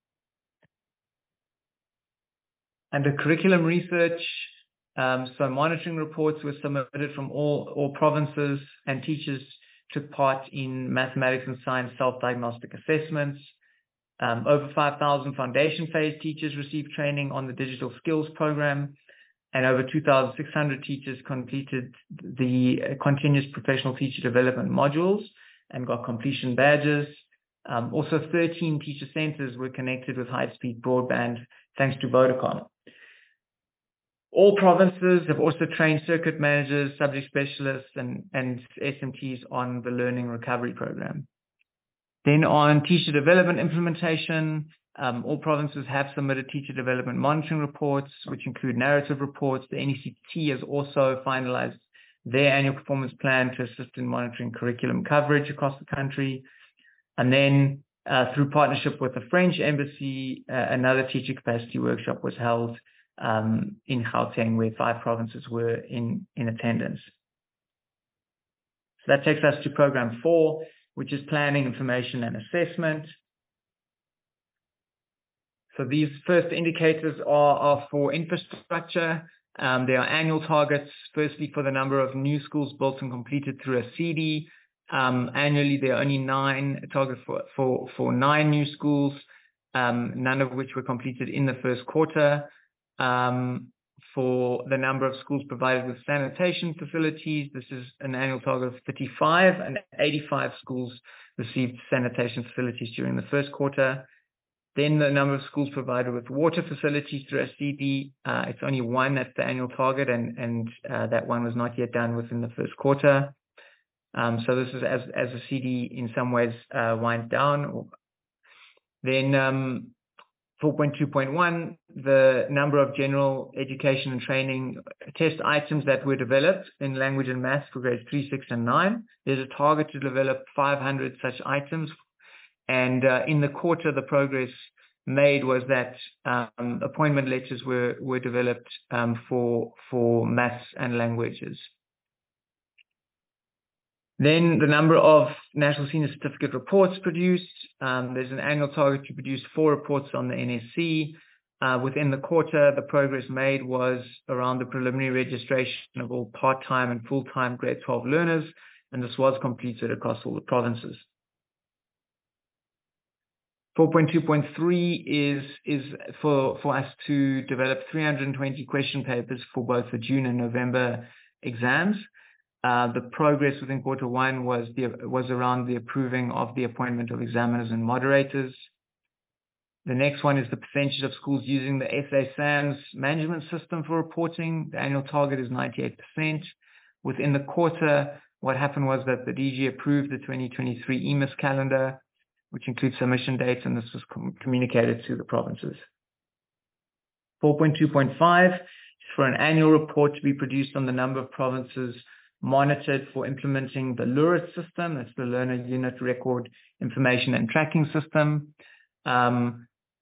Under curriculum research, Um, so monitoring reports were submitted from all, all provinces, and teachers took part in mathematics and science self-diagnostic assessments. Um, over five thousand foundation phase teachers received training on the digital skills program, and over two thousand six hundred teachers completed the uh, continuous professional teacher development modules and got completion badges. Um, also, thirteen teacher centers were connected with high-speed broadband thanks to Vodacom. All provinces have also trained circuit managers, subject specialists, and, and S M Ts on the Learning Recovery Program. Then on teacher development implementation, um, all provinces have submitted teacher development monitoring reports, which include narrative reports. The N E C T has also finalized their annual performance plan to assist in monitoring curriculum coverage across the country. And then uh, through partnership with the French Embassy, uh, another teacher capacity workshop was held Um, in Gauteng, where five provinces were in, in attendance. So that takes us to program four, which is planning, information, and assessment. So these first indicators are, are for infrastructure. Um, there are annual targets, firstly for the number of new schools built and completed through a C D. Um, annually, there are only nine, a target for, for, for nine new schools, um, none of which were completed in the first quarter. Um, for the number of schools provided with sanitation facilities, this is an annual target of thirty-five, and eighty-five schools received sanitation facilities during the first quarter. Then the number of schools provided with water facilities through a C D, uh, it's only one, that's the annual target, and, and uh, that one was not yet done within the first quarter. Um, so this is as, as a C D in some ways uh, winds down. Then um, four point two point one, the number of general education and training test items that were developed in language and maths for grades three, six, and nine. There's a target to develop five hundred such items. And uh, in the quarter, the progress made was that um, appointment letters were, were developed um, for, for maths and languages. Then the number of National Senior Certificate reports produced. Um, there's an annual target to produce four reports on the N S C. Uh, within the quarter, the progress made was around the preliminary registration of all part-time and full-time grade twelve learners, and this was completed across all the provinces. four point two point three is, is for, for us to develop three hundred twenty question papers for both the June and November exams. Uh, the progress within quarter one was the, was around the approving of the appointment of examiners and moderators. The next one is the percentage of schools using the S A SAMS management system for reporting. The annual target is ninety-eight percent. Within the quarter, what happened was that the D G approved the twenty twenty-three E M I S calendar, which includes submission dates, and this was com- communicated to the provinces. four point two point five is for an annual report to be produced on the number of provinces monitored for implementing the LURIT system. That's the Learner Unit Record Information and Tracking System. Um,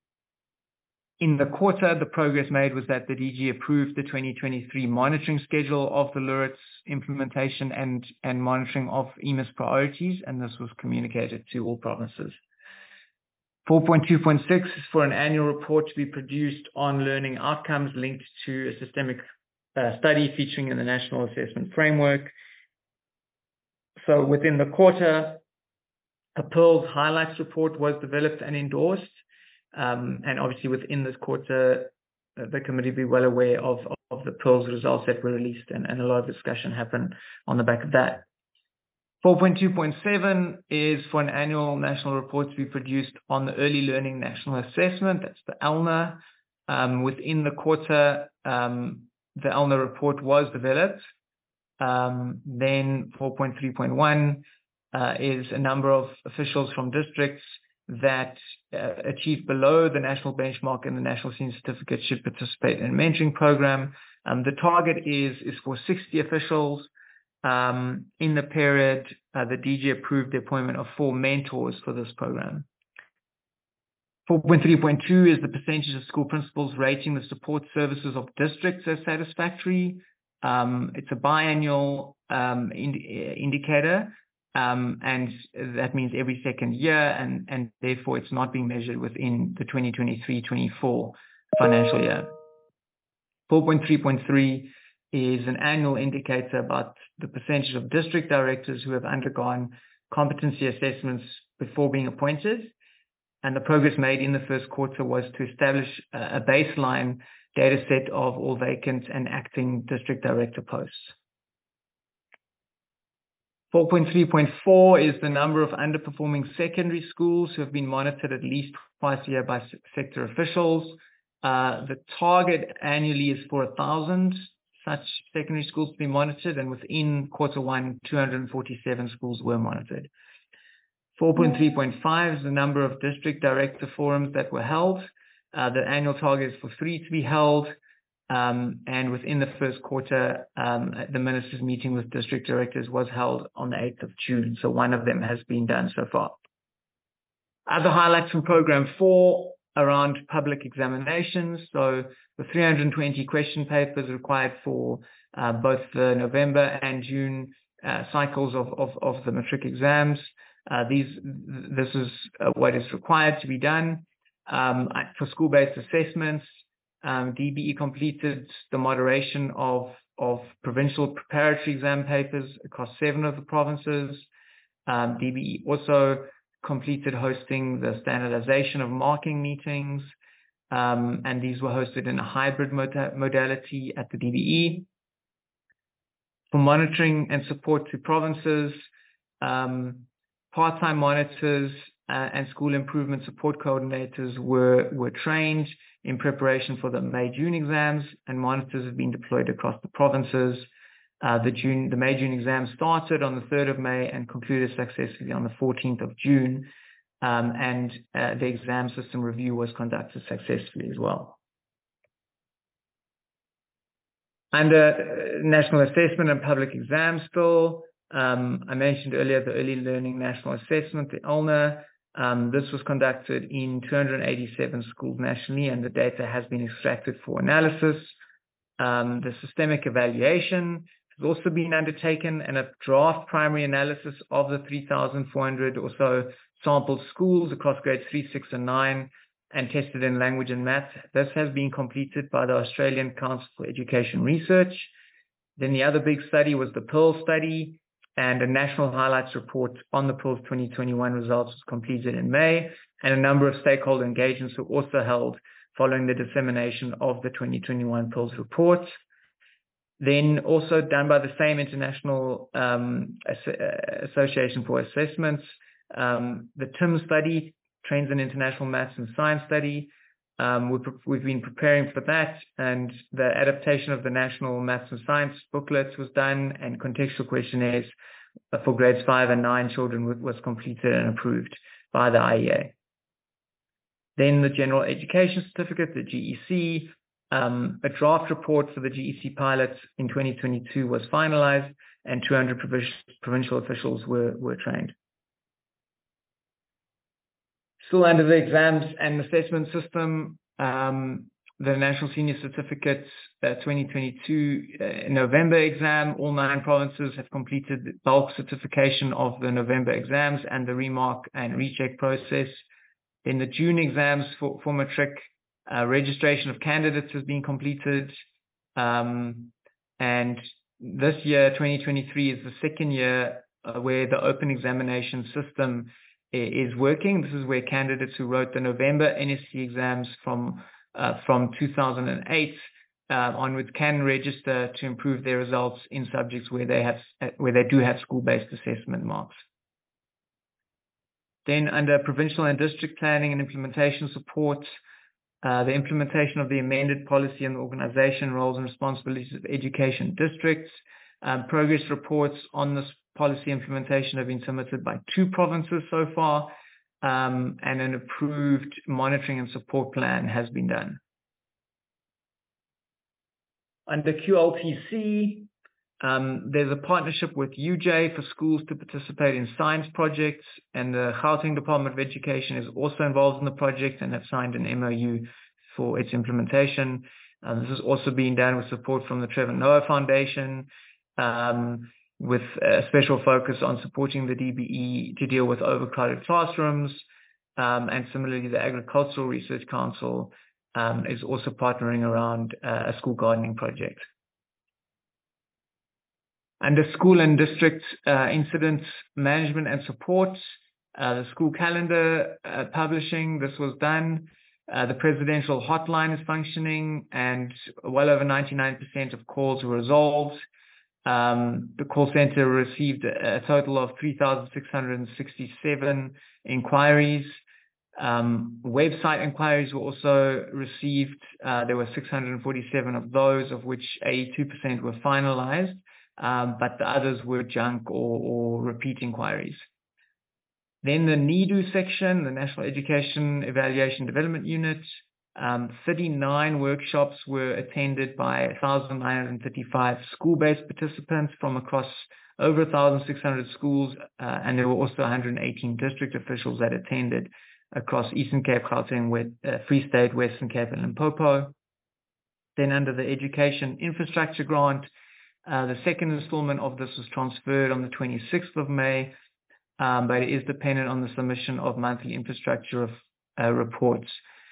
in the quarter, the progress made was that the D G approved the twenty twenty-three monitoring schedule of the LURIT's implementation and, and monitoring of E M I S priorities, and this was communicated to all provinces. four point two point six is for an annual report to be produced on learning outcomes linked to a systemic uh, study featuring in the National Assessment Framework. So within the quarter, a Pearls Highlights report was developed and endorsed. Um, and obviously within this quarter, uh, the committee will be well aware of, of the Pearls results that were released, and, and a lot of discussion happened on the back of that. four point two point seven is for an annual national report to be produced on the Early Learning National Assessment. That's the E L N A. Um, within the quarter, um, the E L N A report was developed. Um, then four point three point one uh, is a number of officials from districts that uh, achieve below the national benchmark and the National Senior Certificate should participate in a mentoring program. Um, the target is, is for sixty officials. Um, in the period, uh, the D G approved the appointment of four mentors for this program. four point three point two is the percentage of school principals rating the support services of districts as satisfactory. Um, it's a biannual um, ind- indicator, um, and that means every second year, and, and therefore it's not being measured within the twenty twenty-three twenty-four financial year. four point three point three is an annual indicator about the percentage of district directors who have undergone competency assessments before being appointed. And the progress made in the first quarter was to establish a baseline data set of all vacant and acting district director posts. four point three point four is the number of underperforming secondary schools who have been monitored at least twice a year by sector officials. Uh, the target annually is for one thousand such secondary schools to be monitored, and within quarter one, two hundred forty-seven schools were monitored. four point three point five is the number of district director forums that were held. Uh, the annual target is for three to be held. Um, and within the first quarter, um, the ministers' meeting with district directors was held on the eighth of June. So one of them has been done so far. Other highlights from program four around public examinations. So the three hundred twenty question papers required for uh, both the November and June uh, cycles of, of, of the matric exams. Uh, these, this is uh, what is required to be done. Um, for school-based assessments, um, D B E completed the moderation of, of provincial preparatory exam papers across seven of the provinces. Um, D B E also completed hosting the standardization of marking meetings, um, and these were hosted in a hybrid mod- modality at the D B E. For monitoring and support to provinces, um, part-time monitors uh, and school improvement support coordinators were, were trained in preparation for the May-June exams, and monitors have been deployed across the provinces. Uh, the June, the May-June exam started on the third of May and concluded successfully on the fourteenth of June, um, and uh, the exam system review was conducted successfully as well. Under National Assessment and Public Exams still, um, I mentioned earlier the Early Learning National Assessment, the E L N A. Um, this was conducted in two hundred eighty-seven schools nationally, and the data has been extracted for analysis. Um, the systemic evaluation has also been undertaken, and a draft primary analysis of the three thousand four hundred or so sampled schools across grades three, six, and nine, and tested in language and math. This has been completed by the Australian Council for Education Research. Then the other big study was the PEARL study, and a national highlights report on the PEARLS twenty twenty-one results was completed in May, and a number of stakeholder engagements were also held following the dissemination of the twenty twenty-one PEARLS report. Then also done by the same International um, Association for Assessments, um, the T I M study, Trends in International Maths and Science study. Um, we've, we've been preparing for that, and the adaptation of the National Maths and Science booklets was done, and contextual questionnaires for grades five and nine children was completed and approved by the I E A. Then the General Education Certificate, the G E C, um, a draft report for the G E C pilots in twenty twenty-two was finalized, and two hundred provincial officials were, were trained. Still under the exams and assessment system, um, the National Senior Certificate uh, twenty twenty-two uh, November exam, all nine provinces have completed the bulk certification of the November exams and the remark and recheck process. In the June exams for, for matric, uh, registration of candidates has been completed. Um, and this year, twenty twenty-three, is the second year uh, where the open examination system is working. This is where candidates who wrote the November N S C exams from uh, from two thousand eight uh, onwards can register to improve their results in subjects where they have where they do have school-based assessment marks. Then under provincial and district planning and implementation support, uh, the implementation of the amended policy and organisation roles and responsibilities of education districts. Um, progress reports on this policy implementation have been submitted by two provinces so far, um, and an approved monitoring and support plan has been done. Under Q L P C, um, there's a partnership with U J for schools to participate in science projects, and the Gauteng Department of Education is also involved in the project and have signed an M O U for its implementation. Uh, this is also being done with support from the Trevor Noah Foundation, um, with a special focus on supporting the D B E to deal with overcrowded classrooms. Um, and similarly, the Agricultural Research Council um, is also partnering around uh, a school gardening project. Under school and district uh, incident management and support, uh, the school calendar uh, publishing, this was done. Uh, the presidential hotline is functioning, and well over ninety-nine percent of calls were resolved. Um, the call center received a, a total of three thousand six hundred sixty-seven inquiries. Um, website inquiries were also received. Uh, there were six hundred forty-seven of those, of which eighty-two percent were finalized, um, but the others were junk or, or repeat inquiries. Then the N E D U section, the National Education Evaluation Development Unit, um, thirty-nine workshops were attended by one thousand nine hundred thirty-five school-based participants from across over one thousand six hundred schools, uh, and there were also one hundred eighteen district officials that attended across Eastern Cape, Gauteng, uh, Free State, Western Cape, and Limpopo. Then under the Education Infrastructure Grant, uh, the second installment of this was transferred on the twenty-sixth of May, um, but it is dependent on the submission of monthly infrastructure of, uh, reports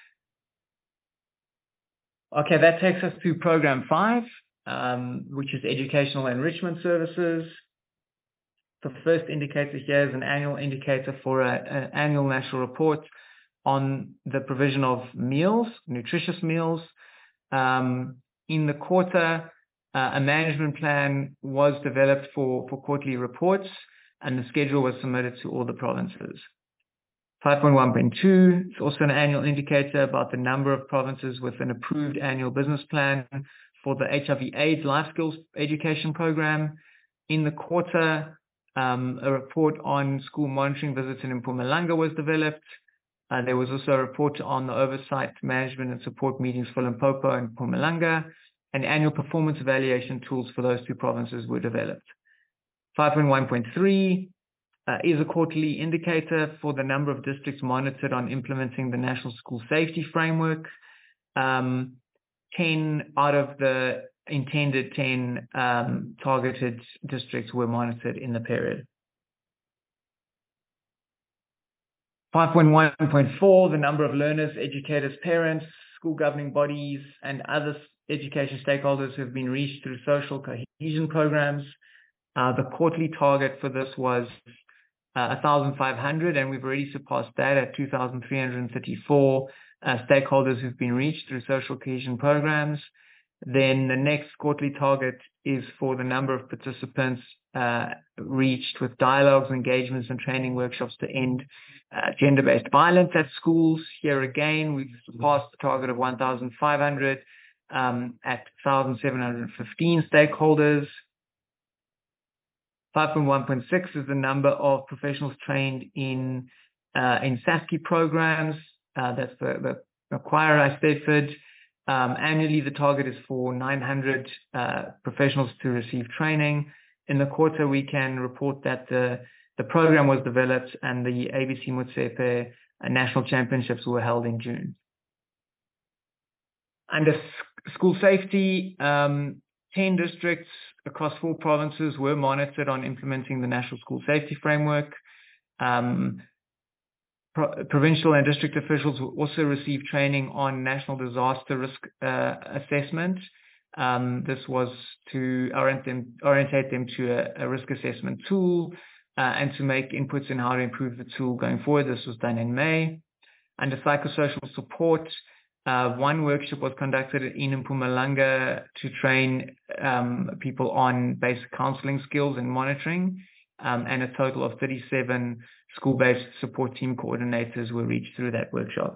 Okay, that takes us to program five, um, which is educational enrichment services. The first indicator here is an annual indicator for an annual national report on the provision of meals, nutritious meals. Um, in the quarter, uh, a management plan was developed for, for quarterly reports, and the schedule was submitted to all the provinces. five point one point two is also an annual indicator about the number of provinces with an approved annual business plan for the H I V AIDS life skills education program. In the quarter, um, a report on school monitoring visits in Mpumalanga was developed. Uh, there was also a report on the oversight, management and support meetings for Limpopo and Mpumalanga, and annual performance evaluation tools for those two provinces were developed. five point one point three Uh, is a quarterly indicator for the number of districts monitored on implementing the National School Safety Framework. Um, ten out of the intended ten um, targeted districts were monitored in the period. five point one point four, the number of learners, educators, parents, school governing bodies, and other education stakeholders who have been reached through social cohesion programs. Uh, the quarterly target for this was Uh, one thousand five hundred, and we've already surpassed that at two thousand three hundred thirty-four uh, stakeholders who've been reached through social cohesion programs. Then the next quarterly target is for the number of participants uh, reached with dialogues, engagements, and training workshops to end uh, gender-based violence at schools. Here again, we've surpassed the target of one thousand five hundred um, at one thousand seven hundred fifteen stakeholders. five point one point six is the number of professionals trained in uh, in SASCI programs. Uh, that's the, the acquirer I Stedford. Um, annually, the target is for nine hundred uh, professionals to receive training. In the quarter, we can report that the, the program was developed and the A B C Motsepe uh, national championships were held in June. Under s- school safety, um, ten districts across four provinces were monitored on implementing the National School Safety Framework. Um, pro- provincial and district officials will also receive training on national disaster risk uh, assessment. Um, this was to orient them, orientate them to a, a risk assessment tool uh, and to make inputs in how to improve the tool going forward. This was done in May. Under psychosocial support, Uh, one workshop was conducted in Mpumalanga to train um, people on basic counseling skills and monitoring, um, and a total of thirty-seven school-based support team coordinators were reached through that workshop.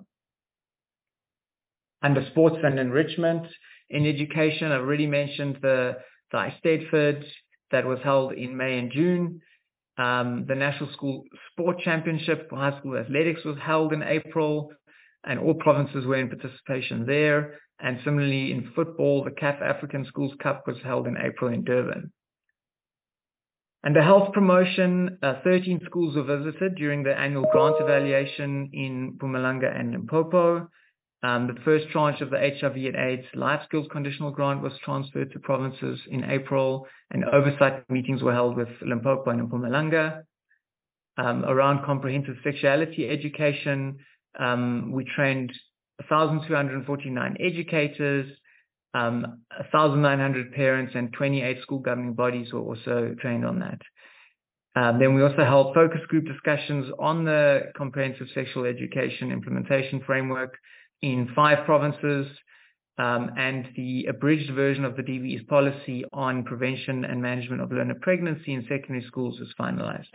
Under sports and enrichment in education, I've already mentioned the, the I Stedford that was held in May and June. Um, the National School Sport Championship for high school athletics was held in April, and all provinces were in participation there. And similarly in football, the C A F African Schools Cup was held in April in Durban. Under health promotion, uh, thirteen schools were visited during the annual grant evaluation in Mpumalanga and Limpopo. Um, the first tranche of the H I V and AIDS life skills conditional grant was transferred to provinces in April, and oversight meetings were held with Limpopo and Mpumalanga. Um, around comprehensive sexuality education, Um, we trained one thousand two hundred forty-nine educators, um, one thousand nine hundred parents, and twenty-eight school governing bodies were also trained on that. Um, then we also held focus group discussions on the comprehensive sexual education implementation framework in five provinces, um, and the abridged version of the D V E's policy on prevention and management of learner pregnancy in secondary schools was finalized.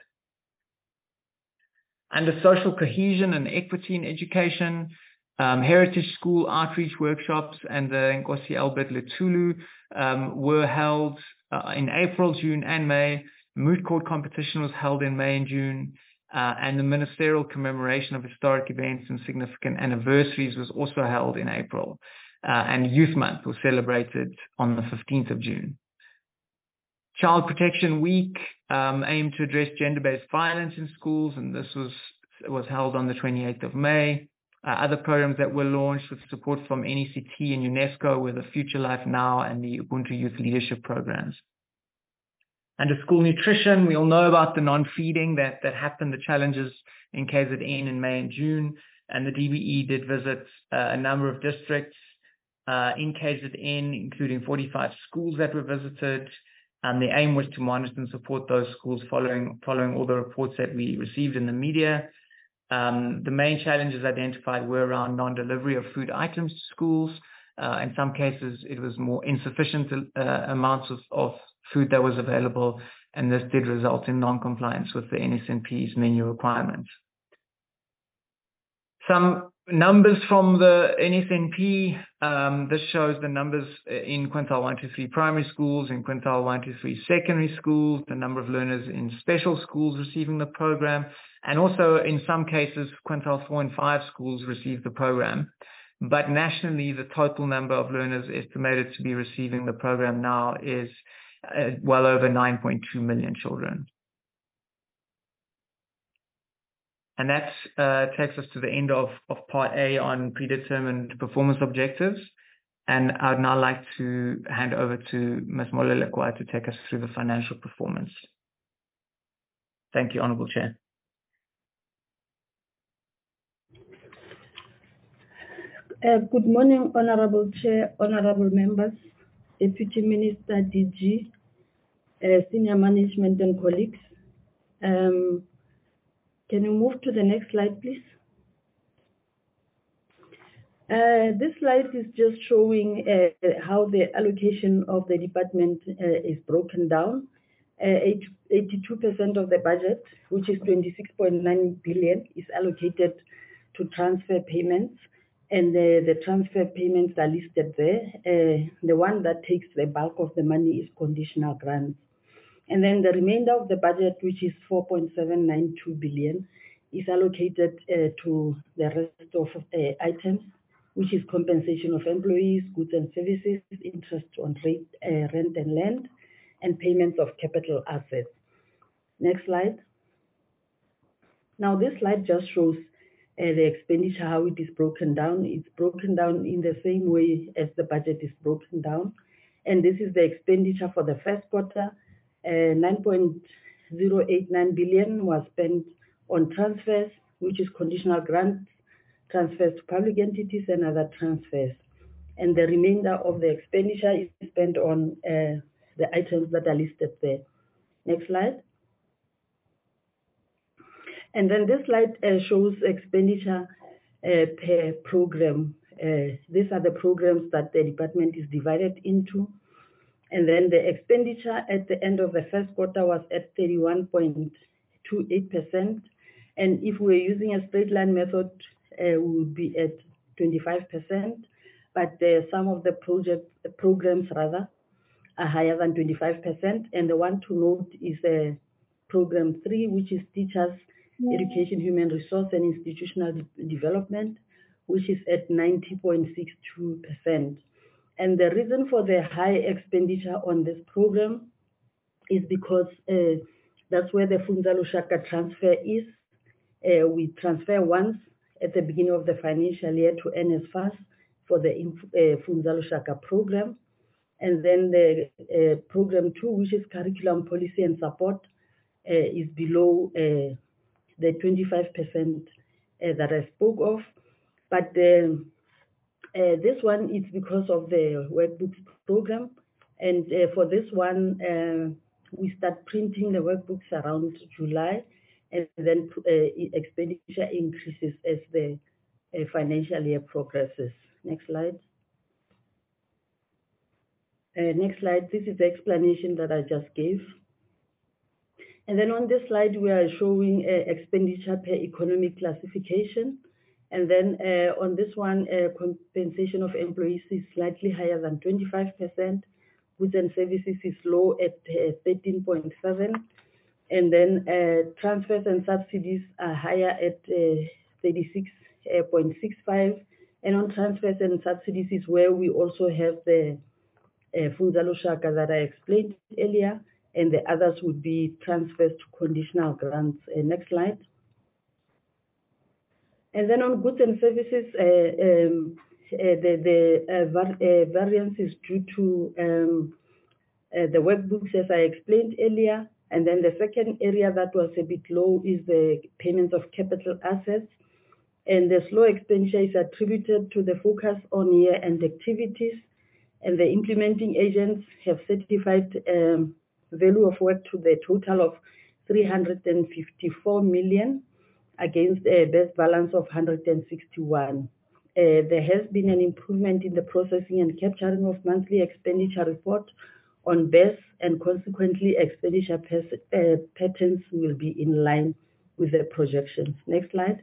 Under social cohesion and equity in education, um, heritage school outreach workshops and the Nkosi Albert Letulu um, were held uh, in April, June, and May. Moot court competition was held in May and June, uh, and the ministerial commemoration of historic events and significant anniversaries was also held in April. Uh, and Youth Month was celebrated on the fifteenth of June. Child Protection Week um, aimed to address gender-based violence in schools, and this was was held on the twenty-eighth of May. Uh, other programs that were launched with support from N E C T and UNESCO were the Future Life Now and the Ubuntu Youth Leadership programs. Under school nutrition, we all know about the non-feeding that, that happened, the challenges in K Z N in May and June, and the D B E did visit uh, a number of districts uh, in K Z N, including forty-five schools that were visited. And the aim was to monitor and support those schools following, following all the reports that we received in the media. Um, the main challenges identified were around non-delivery of food items to schools. Uh, in some cases, it was more insufficient uh, amounts of, of food that was available, and this did result in non-compliance with the N S N P's menu requirements. Some numbers from the N S N P. Um, this shows the numbers in quintile one to three primary schools, in quintile one to three secondary schools, the number of learners in special schools receiving the program, and also in some cases, quintile four and five schools received the program. But nationally, the total number of learners estimated to be receiving the program now is uh, well over nine point two million children. And that uh, takes us to the end of, of part A on predetermined performance objectives. And I'd now like to hand over to Miz Molelekwa to take us through the financial performance. Thank you, Honourable Chair. Uh, good morning, Honourable Chair, Honourable Members, Deputy Minister, D G, uh, Senior Management and colleagues. Um, can you move to the next slide, please? Uh, this slide is just showing uh, how the allocation of the department uh, is broken down. Uh, eighty-two percent of the budget, which is twenty-six point nine billion, is allocated to transfer payments. And uh, the transfer payments are listed there. Uh, the one that takes the bulk of the money is conditional grants. And then the remainder of the budget, which is four point seven nine two billion, is allocated uh, to the rest of uh, items, which is compensation of employees, goods and services, interest on rate, uh, rent and land, and payments of capital assets. Next slide. Now this slide just shows Uh, the expenditure, how it is broken down. It's broken down in the same way as the budget is broken down. And this is the expenditure for the first quarter. Uh, nine point zero eight nine billion was spent on transfers, which is conditional grants, transfers to public entities and other transfers. And the remainder of the expenditure is spent on uh, the items that are listed there. Next slide. And then this slide uh, shows expenditure uh, per program. Uh, these are the programs that the department is divided into. And then the expenditure at the end of the first quarter was at thirty-one point two eight percent. And if we're using a straight line method, uh, we would be at twenty-five percent. But uh, some of the project the programs rather are higher than twenty-five percent. And the one to note is uh, program three, which is teachers, education, human resource and institutional de development, which is at ninety point six two percent. And the reason for the high expenditure on this program is because uh, that's where the Funza Lushaka transfer is. Uh, we transfer once at the beginning of the financial year to N S F A S for the uh, Funza Lushaka program. And then the uh, program two, which is curriculum policy and support, uh, is below uh, the twenty-five percent uh, that I spoke of. But uh, uh, this one is because of the workbooks program. And uh, for this one, uh, we start printing the workbooks around July, and then uh, expenditure increases as the uh, financial year progresses. Next slide. Uh, next slide. This is the explanation that I just gave. And then on this slide, we are showing uh, expenditure per economic classification. And then uh, on this one, uh, compensation of employees is slightly higher than twenty-five percent. Goods and services is low at uh, thirteen point seven. And then uh, transfers and subsidies are higher at uh, thirty-six point six five. And on transfers and subsidies is where we also have the uh, Funza Lushaka that I explained earlier. And the others would be transfers to conditional grants. Uh, next slide. And then on goods and services, uh, um, uh, the, the uh, var uh, variance is due to um, uh, the workbooks, as I explained earlier. And then the second area that was a bit low is the payments of capital assets. And the slow expenditure is attributed to the focus on year-end activities, and the implementing agents have certified um, value of work to the total of three hundred fifty-four million against a best balance of one hundred sixty-one. Uh, there has been an improvement in the processing and capturing of monthly expenditure report on B E S, and consequently expenditure uh, patterns will be in line with the projections. Next slide.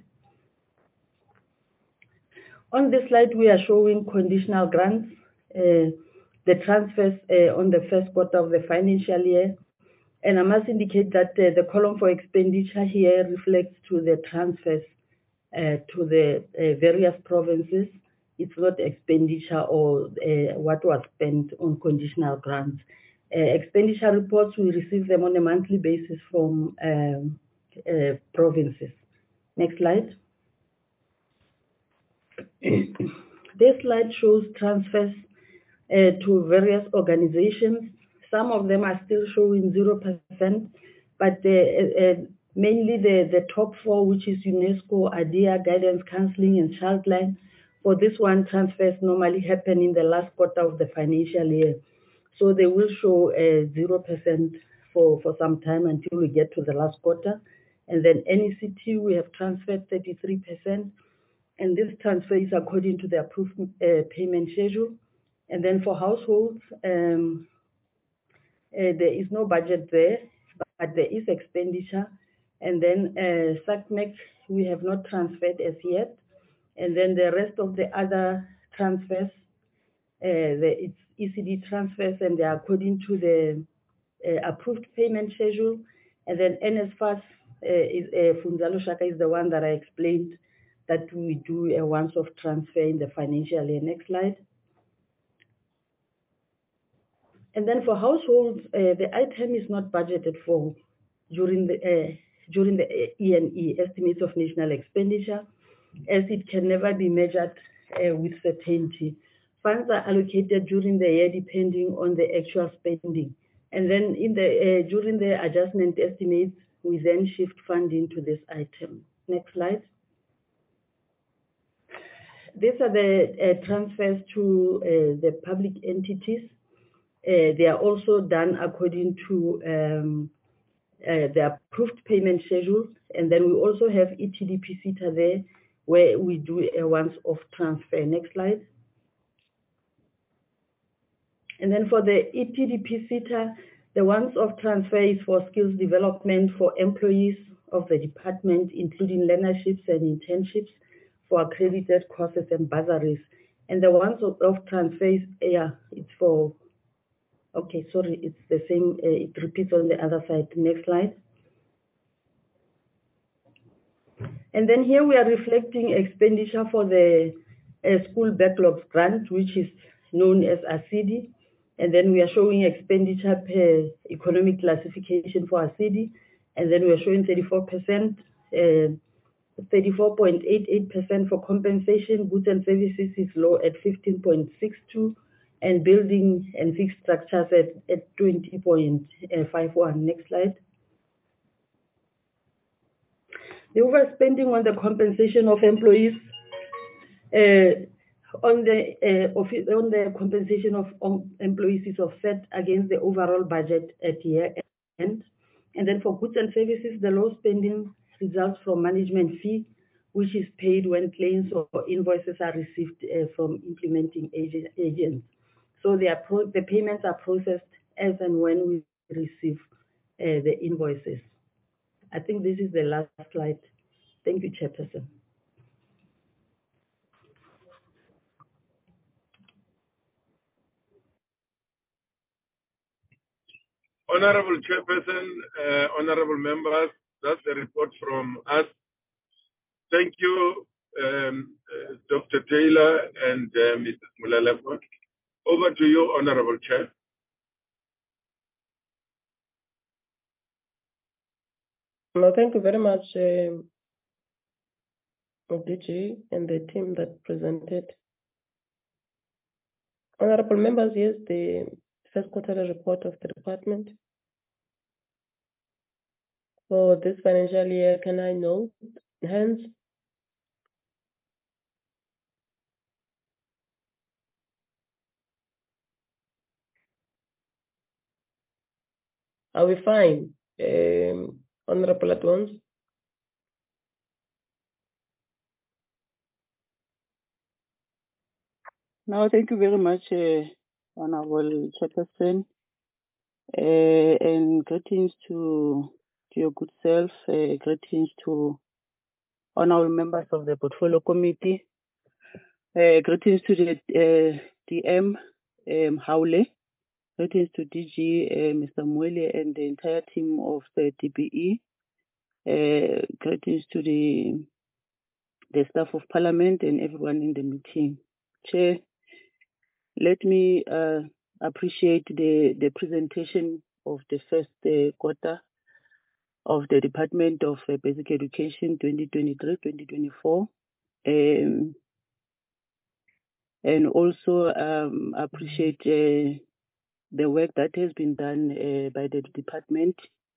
On this slide, we are showing conditional grants, uh, the transfers uh, on the first quarter of the financial year. And I must indicate that uh, the column for expenditure here reflects to the transfers uh, to the uh, various provinces. It's not expenditure or uh, what was spent on conditional grants. Uh, expenditure reports, we receive them on a monthly basis from um, uh, provinces. Next slide. This slide shows transfers uh, to various organizations. Some of them are still showing zero percent, but the, uh, uh, mainly the, the top four, which is UNESCO, ADIA, Guidance Counseling, and Childline. For this one, transfers normally happen in the last quarter of the financial year. So they will show uh, zero percent for, for some time until we get to the last quarter. And then N E C T, we have transferred thirty-three percent. And this transfer is according to the approved uh, payment schedule. And then for households, um, uh, there is no budget there, but there is expenditure. And then uh, S A C M E C, we have not transferred as yet. And then the rest of the other transfers, uh, the, it's E C D transfers, and they are according to the uh, approved payment schedule. And then N S F A S, uh, is, uh, Funzalo Shaka is the one that I explained that we do a once-off transfer in the financial year. Next slide. And then for households, uh, the item is not budgeted for during the uh, during the E N E, estimates of national expenditure, as it can never be measured uh, with certainty. Funds are allocated during the year depending on the actual spending. And then in the uh, during the adjustment estimates, we then shift funding to this item. Next slide. These are the uh, transfers to uh, the public entities. Uh, they are also done according to um, uh, the approved payment schedule. And then we also have E T D P SETA there, where we do a once-off transfer. Next slide. And then for the E T D P SETA, the once-off transfer is for skills development for employees of the department, including learnerships and internships for accredited courses and bursaries. And the once-off transfer is, yeah, it's for, okay, sorry, it's the same, uh, it repeats on the other side. Next slide. And then here we are reflecting expenditure for the uh, school backlogs grant, which is known as A C D. And then we are showing expenditure per economic classification for A C D. And then we are showing thirty-four percent, uh, thirty-four point eight eight percent for compensation. Goods and services is low at fifteen point six two, and building and fixed structures at, at twenty point five one. Next slide. The overspending on the compensation of employees, uh, on the uh, on the compensation of um, employees is offset against the overall budget at year end. And then for goods and services, the low spending results from management fee, which is paid when claims or invoices are received uh, from implementing agent, agents. So they are pro the payments are processed as and when we receive uh, the invoices. I think this is the last slide. Thank you, Chairperson. Honorable Chairperson, uh, honorable members, that's the report from us. Thank you, um, uh, Doctor Taylor and uh, Missus Molalefwa. Over to you, Honorable Chair. No, thank you very much, um, D G and the team that presented. Honorable members, yes, the first quarterly report of the department for this financial year, can I note? Hence, Are we fine? Um, Honorable Adwans? No, thank you very much, uh, Honorable Chairperson, uh, and greetings to, to your good self, uh, greetings to honorable members of the Portfolio Committee, uh, greetings to the uh, D M, um, Haule, greetings to D G, uh, Mister Mwele, and the entire team of the D B E, uh, greetings to the, the staff of Parliament and everyone in the meeting. Chair, let me uh, appreciate the, the presentation of the first uh, quarter of the Department of uh, Basic Education twenty twenty-three twenty twenty-four. Um, and also um, appreciate uh, the work that has been done uh, by the department,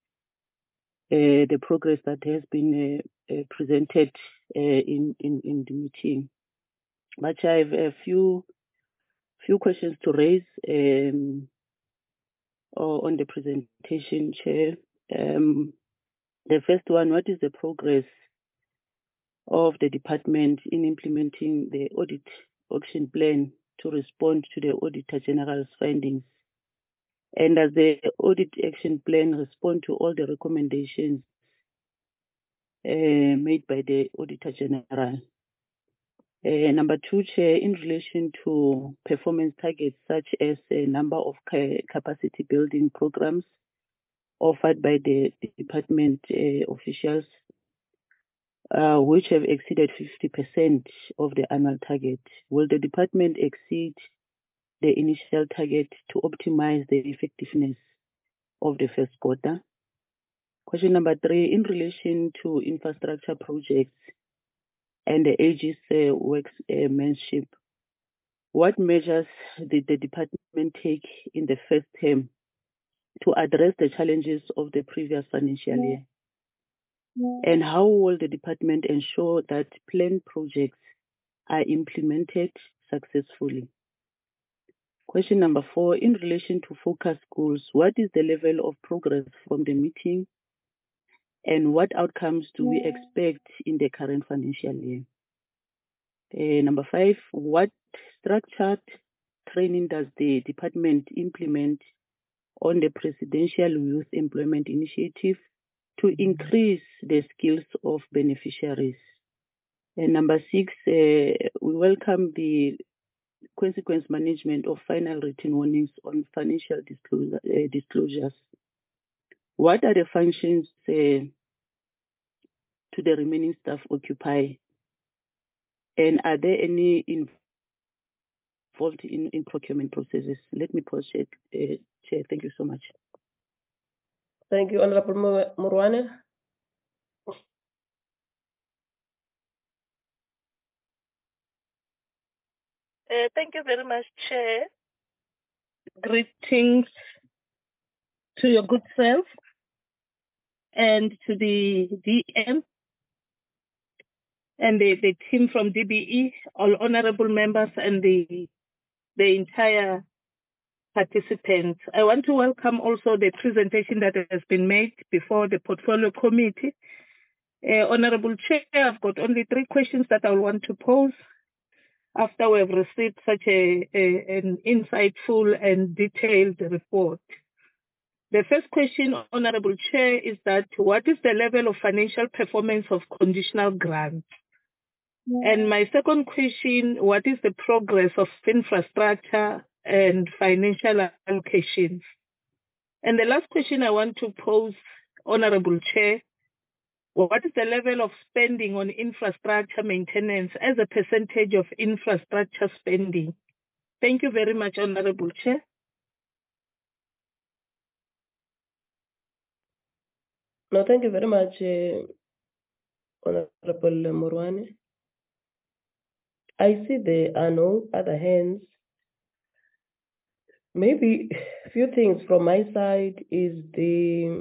uh, the progress that has been uh, uh, presented uh, in, in, in the meeting. But I have a few few questions to raise um, on the presentation, Chair. Um, the first one, what is the progress of the department in implementing the audit action plan to respond to the Auditor General's findings? And does the audit action plan respond to all the recommendations uh, made by the Auditor General? Uh, number two, Chair, in relation to performance targets such as a number of ca- capacity building programs offered by the department uh, officials, uh, which have exceeded fifty percent of the annual target, will the department exceed the initial target to optimize the effectiveness of the first quarter? Question number three, in relation to infrastructure projects and the Aegis uh, workmanship, what measures did the department take in the first term to address the challenges of the previous financial year? And how will the department ensure that planned projects are implemented successfully? Question number four, in relation to focus schools, what is the level of progress from the meeting and what outcomes do we expect in the current financial year? Uh, number five, what structured training does the department implement on the Presidential Youth Employment Initiative to increase the skills of beneficiaries? And number six, uh, we welcome the consequence management of final written warnings on financial disclosure, uh, disclosures. What are the functions uh, to the remaining staff occupy? And are there any involved in, in procurement processes? Let me pause, Chair. Uh, Chair. Thank you so much. Thank you, Honorable Morwane. Uh, thank you very much, Chair. Greetings to your good self and to the D M and the, the team from D B E, all honorable members and the, the entire participants. I want to welcome also the presentation that has been made before the Portfolio Committee. Uh, Honorable Chair, I've got only three questions that I want to pose after we have received such a, a, an insightful and detailed report. The first question, Honorable Chair, is that what is the level of financial performance of conditional grants? And my second question, what is the progress of infrastructure and financial allocations? And the last question I want to pose, Honorable Chair, what is the level of spending on infrastructure maintenance as a percentage of infrastructure spending? Thank you very much, Honorable Chair. No, thank you very much, uh, Honorable Morwane. I see there are no other hands. Maybe a few things from my side is the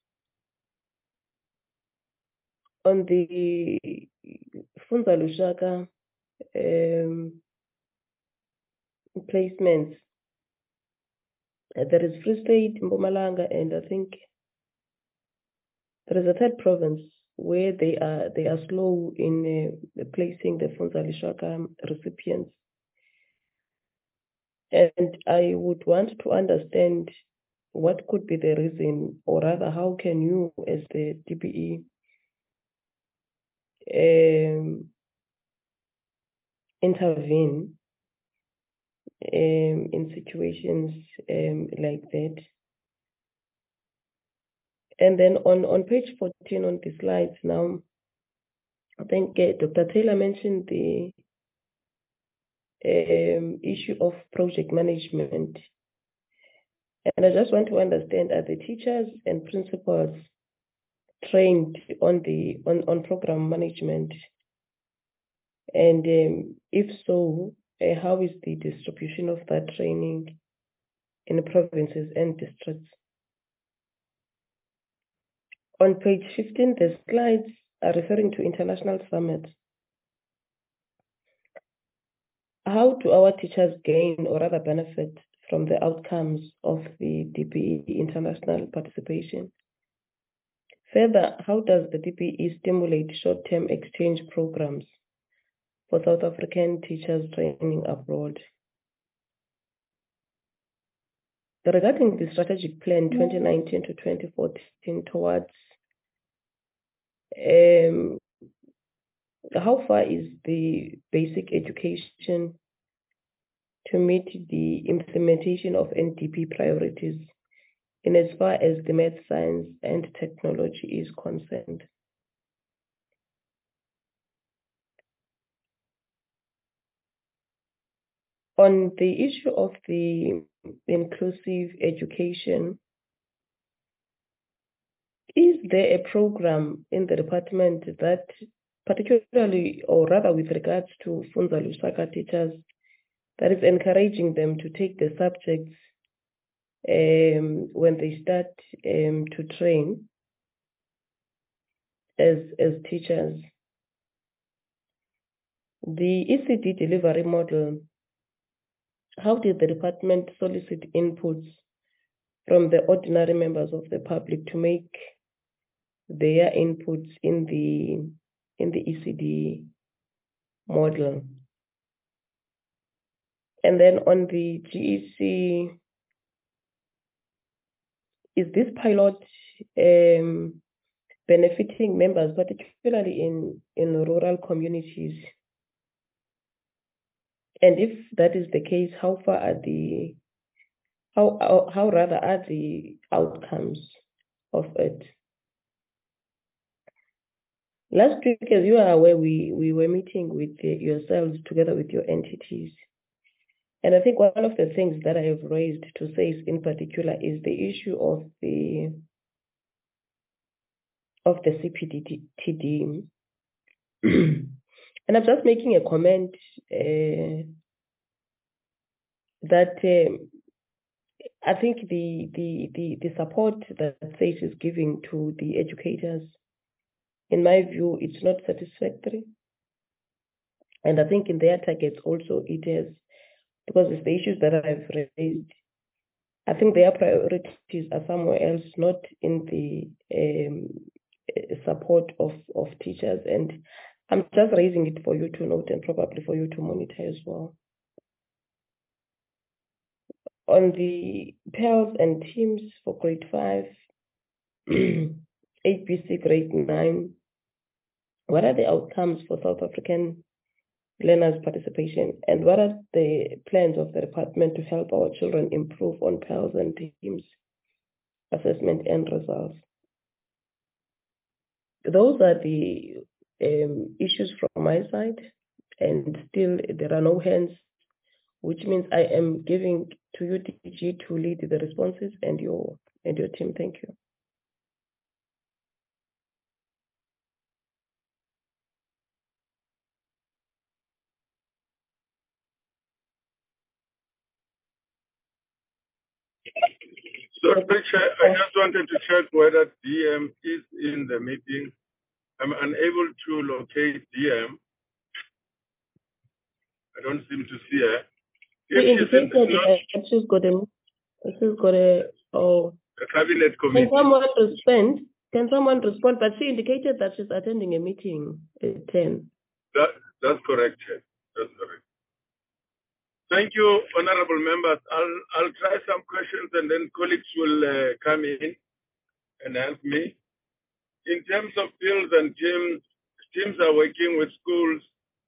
on the Funza Lushaka um, placements. Uh, there is Free State, Mpumalanga, and I think there is a third province where they are they are slow in uh, placing the Funza Lushaka recipients. And I would want to understand what could be the reason, or rather, how can you, as the D B E, um, intervene um, in situations um, like that? And then on, on page fourteen on the slides now, I think uh, Doctor Taylor mentioned the um, issue of project management. And I just want to understand, are the teachers and principals trained on the on, on program management? And um, if so, uh, how is the distribution of that training in the provinces and districts? On page fifteen, the slides are referring to international summits. How do our teachers gain or rather benefit from the outcomes of the D B E international participation? Further, how does the D B E stimulate short-term exchange programs for South African teachers training abroad? Regarding the strategic plan twenty nineteen to twenty fourteen towards um, how far is the basic education to meet the implementation of N D P priorities in as far as the math, science, and technology is concerned? On the issue of the inclusive education, is there a program in the department that, particularly or rather with regards to Funza Lushaka teachers, that is encouraging them to take the subjects um, when they start um, to train as, as teachers? The E C D delivery model, how did the department solicit inputs from the ordinary members of the public to make their inputs in the in the E C D model? And then on the G E C, is this pilot um, benefiting members, particularly in, in rural communities? And if that is the case, how far are the how how, how rather are the outcomes of it? Last week, as you are aware, we, we were meeting with uh, yourselves together with your entities. And I think one of the things that I have raised to SACE in particular is the issue of the of the C P D T D. And I'm just making a comment uh, that um, I think the, the, the, the support that SACE is giving to the educators, in my view, it's not satisfactory. And I think in their targets also it is, because it's the issues that I've raised. I think their priorities are somewhere else, not in the um, support of, of teachers. And I'm just raising it for you to note and probably for you to monitor as well. On the pairs and teams for grade five, A B C grade nine, what are the outcomes for South African learners' participation, and what are the plans of the department to help our children improve on pairs and teams assessment and results? Those are the um, issues from my side, and still there are no hands, which means I am giving to you, D G, to lead the responses and your and your team. Thank you. So, Richard, I just wanted to check whether D M is in the meeting. I'm unable to locate D M. I don't seem to see her. She indicated that she's got a This is got a, oh. The cabinet committee. Can someone respond? Can someone respond? But she indicated that she's attending a meeting at ten. That, that's correct, Chair. That's correct. Thank you, honorable members. I'll, I'll try some questions and then colleagues will uh, come in and help me. In terms of fields and teams, teams are working with schools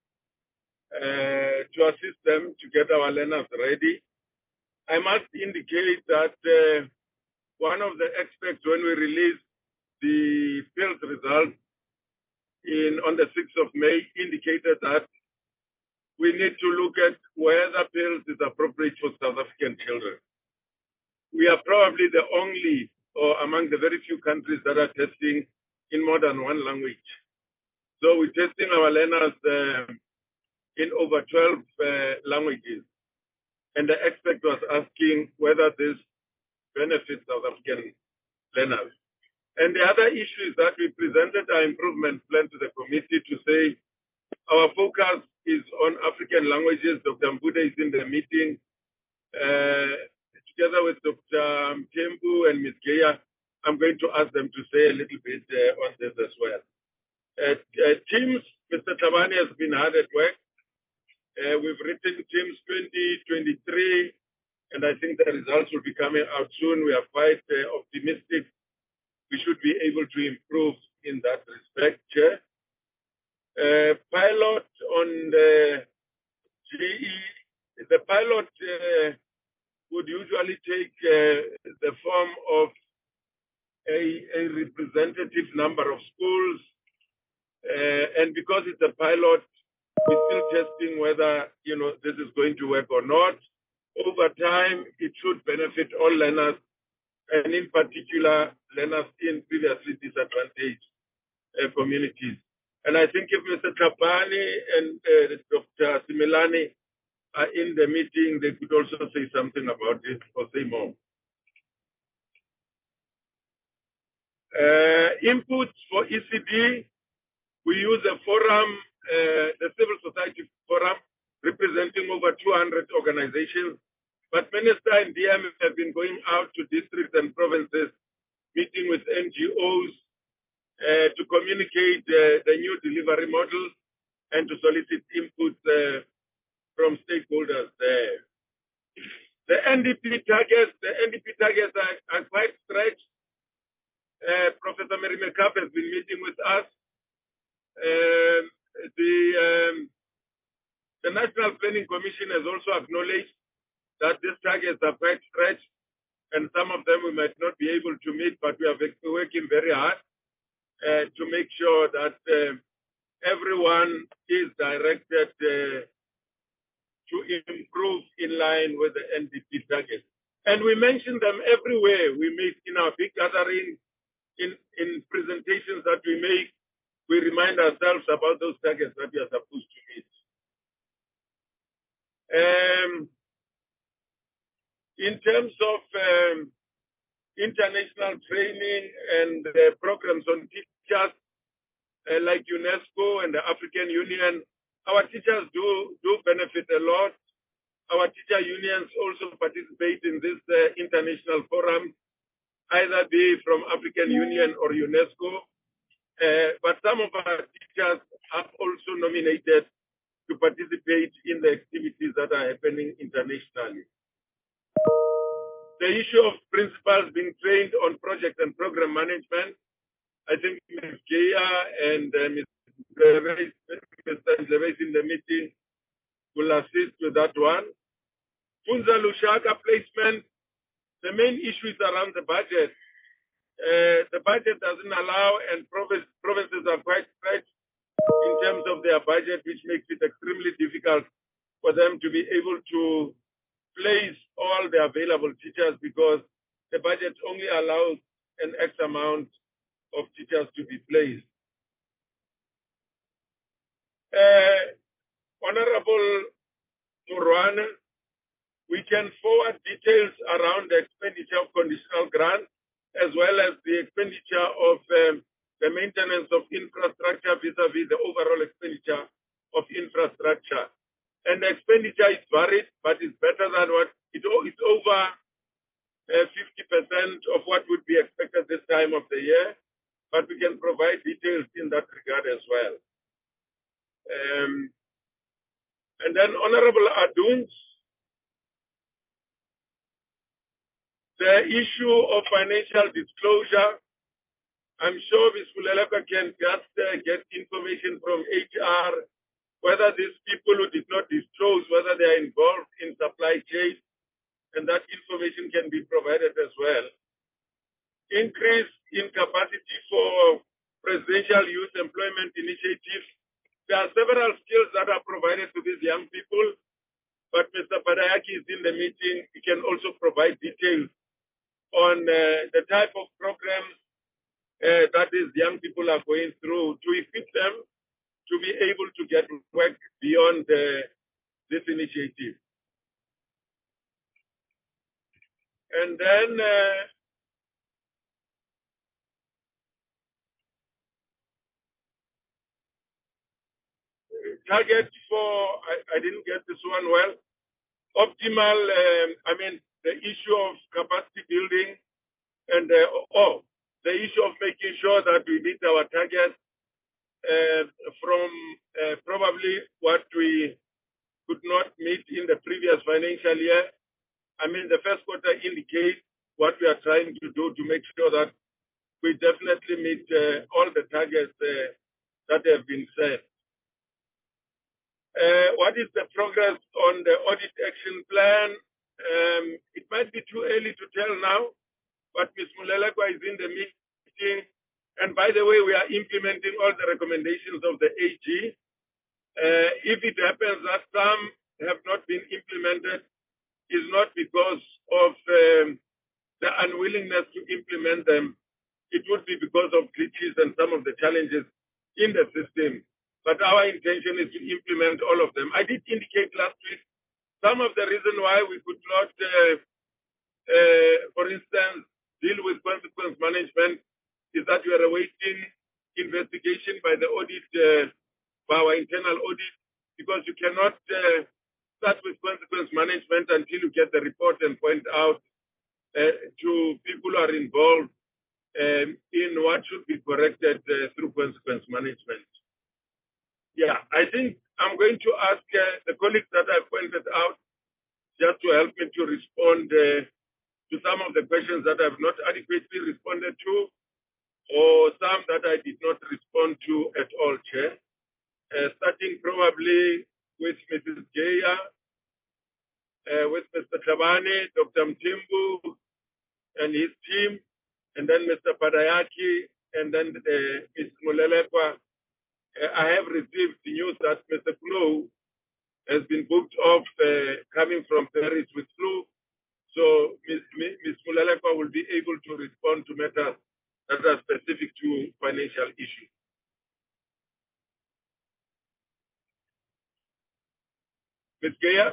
uh, to assist them to get our learners ready. I must indicate that uh, one of the experts when we released the field results in, on the sixth of May indicated that we need to look at whether fields is appropriate for South African children. We are probably the only or among the very few countries that are testing in more than one language. So we're testing our learners uh, in over twelve uh, languages. And the expert was asking whether this benefits South African learners. And the other issue is that we presented our improvement plan to the committee to say our focus is on African languages. Doctor Mbude is in the meeting uh, together with Doctor Tembu and Miz Geya. I'm going to ask them to say a little bit uh, on this as well. Uh, uh, teams, Mister Tabani has been hard at work. Uh, we've written Teams twenty twenty-three, and I think the results will be coming out soon. We are quite uh, optimistic. We should be able to improve in that respect, Chair. Uh, pilot on the G E, the pilot uh, would usually take uh, the form of a, a representative number of schools, uh, and because it's a pilot, we're still testing whether, you know, this is going to work or not. Over time, it should benefit all learners, and in particular, learners in previously disadvantaged uh, communities. And I think if Mister Trapani and uh, Doctor Similani are in the meeting, they could also say something about it or say more. Uh, inputs for E C D, we use a forum, uh, the civil society forum, representing over two hundred organizations. But Minister and D M have been going out to districts and provinces, meeting with N G Os uh, to communicate uh, the new delivery model and to solicit inputs uh, from stakeholders there. The N D P targets, the N D P targets are, are quite stretched. Uh, Professor Mary McCabe has been meeting with us. Um, the, um, the National Planning Commission has also acknowledged that these targets are quite stretched, and some of them we might not be able to meet, but we are working very hard uh, to make sure that uh, everyone is directed uh, to improve in line with the N D P targets. And we mention them everywhere we meet in our big gatherings, in, in presentations that we make. We remind ourselves about those targets that we are supposed to meet. Um, in terms of um, international training and uh, programs on teachers, uh, like UNESCO and the African Union, our teachers do, do benefit a lot. Our teacher unions also participate in this uh, international forum, either be from African Union or UNESCO. Uh, but some of our teachers are also nominated to participate in the activities that are happening internationally. The issue of principals being trained on project and program management, I think Miz Geya and uh, Mister Ndlebe's in the meeting will assist with that one. Funza Lushaka placement, the main issue is around the budget. Uh, the budget doesn't allow, and province, provinces are quite stretched in terms of their budget, which makes it extremely difficult for them to be able to place all the available teachers because the budget only allows an X amount of teachers to be placed. Uh, Honorable Murwana, we can forward details around the expenditure of conditional grants as well as the expenditure of um, the maintenance of infrastructure vis-a-vis the overall expenditure of infrastructure. And the expenditure is varied, but it's better than what, it, it's over uh, fifty percent of what would be expected this time of the year, but we can provide details in that regard as well. Um, and then Honorable Aduns, the issue of financial disclosure, I'm sure Miz Fuleleka can just uh, get information from H R, whether these people who did not disclose, whether they are involved in supply chain, and that information can be provided as well. Increase in capacity for presidential youth employment initiatives. There are several skills that are provided to these young people, but Mister Padayaki is in the meeting. He can also provide details on uh, the type of programs uh, that these young people are going through to equip them to be able to get work beyond uh, this initiative. And then uh, target for, I, I didn't get this one well, optimal, um, I mean, the issue of capacity building and, uh, oh, the issue of making sure that we meet our targets uh, from uh, probably what we could not meet in the previous financial year. I mean, the first quarter indicates what we are trying to do to make sure that we definitely meet uh, all the targets uh, that have been set. Uh, what is the progress on the audit action plan? Um, it might be too early to tell now, but Miz Mulelekwa is in the meeting. And by the way, we are implementing all the recommendations of the A G. Uh, if it happens that some have not been implemented, is not because of um, the unwillingness to implement them. It would be because of glitches and some of the challenges in the system. But our intention is to implement all of them. I did indicate last week some of the reason why we could not, uh, uh, for instance, deal with consequence management is that we are awaiting investigation by the audit, uh, by our internal audit, because you cannot uh, start with consequence management until you get the report and point out uh, to people who are involved um, in what should be corrected uh, through consequence management. Yeah, I think I'm going to ask uh, the colleagues that I pointed out just to help me to respond uh, to some of the questions that I've not adequately responded to, or some that I did not respond to at all, Chair. Uh, starting probably with Missus Geya, uh, with Mister Tabane, Doctor Mtimbu, and his team, and then Mister Padayaki, and then uh, Miz Mulelekwa. Uh, I have received the news that Mister Klo has been booked off uh, coming from Paris with flu. So Miz Mulelekwa will be able to respond to matters that are specific to financial issues. Miz Geya?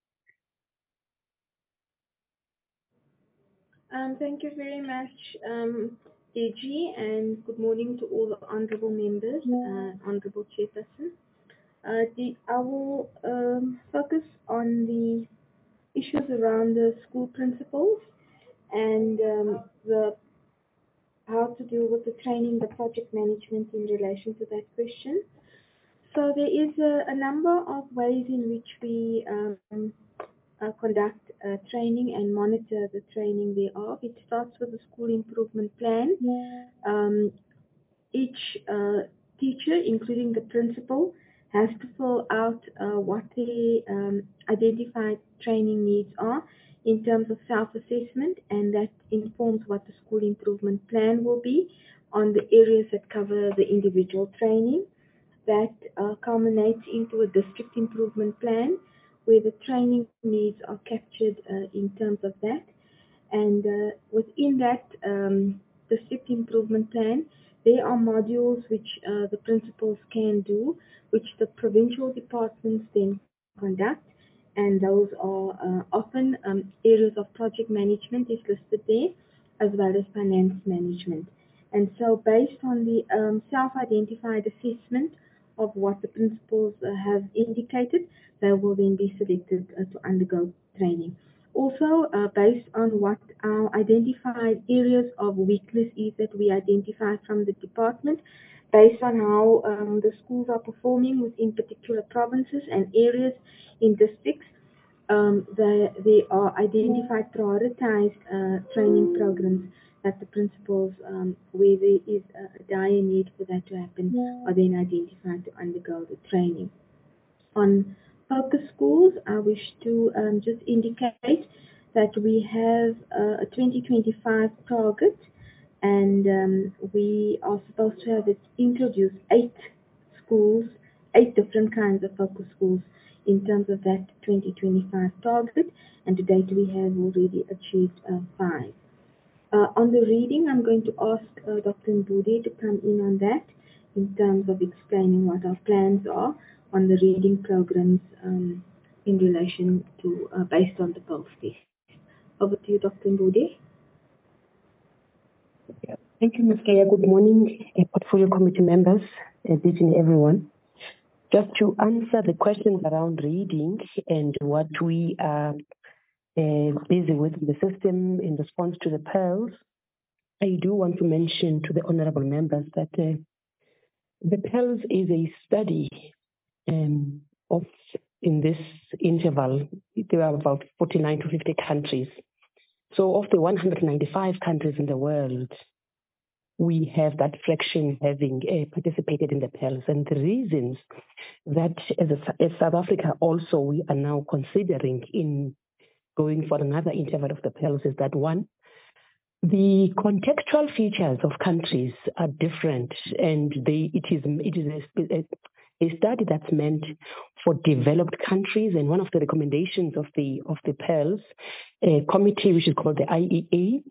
Um, thank you very much, um, D G, and good morning to all the honourable members, uh, honourable chairperson. Uh, the, I will um, focus on the issues around the school principals and um, the how to deal with the training, the project management in relation to that question. So there is a, a number of ways in which we um, uh, conduct uh, training and monitor the training thereof. It starts with the school improvement plan. Um, each uh, teacher, including the principal, has to fill out uh, what their um, identified training needs are in terms of self-assessment, and that informs what the school improvement plan will be on the areas that cover the individual training. That uh, culminates into a district improvement plan where the training needs are captured uh, in terms of that. And uh, within that um, district improvement plan, there are modules which uh, the principals can do, which the provincial departments then conduct. And those are uh, often um, areas of project management is listed there, as well as finance management. And so based on the um, self-identified assessment of what the principals uh, have indicated, they will then be selected uh, to undergo training. Also, uh, based on what our identified areas of weakness is that we identified from the department, based on how um, the schools are performing within particular provinces and areas in districts, um, they, they are identified prioritized uh, training programs that the principals, um, where there is a dire need for that to happen, are then identified to undergo the training. On focus schools, I wish to um, just indicate that we have uh, a twenty twenty-five target, and um, we are supposed to have it introduced eight schools, eight different kinds of focus schools in terms of that twenty twenty-five target, and to date we have already achieved uh, five. Uh, on the reading, I'm going to ask uh, Doctor Mbude to come in on that in terms of explaining what our plans are on the reading programs um, in relation to, uh, based on the PILS test. Over to you, Doctor Mbude. Yeah. Thank you, Miz Kaya. Good morning, uh, Portfolio Committee members, uh, and everyone. Just to answer the questions around reading and what we are uh, busy with in the system in response to the PILS, I do want to mention to the honorable members that uh, the PILS is a study um, of, in this interval, there are about forty-nine to fifty countries. So of the one hundred ninety-five countries in the world, we have that fraction having uh, participated in the PILS. And the reasons that as, a, as South Africa also we are now considering in going for another interval of the PILS is that one, the contextual features of countries are different, and they, it is, it is a, a study that's meant for developed countries. And one of the recommendations of the of the PILS uh, committee, which is called the I E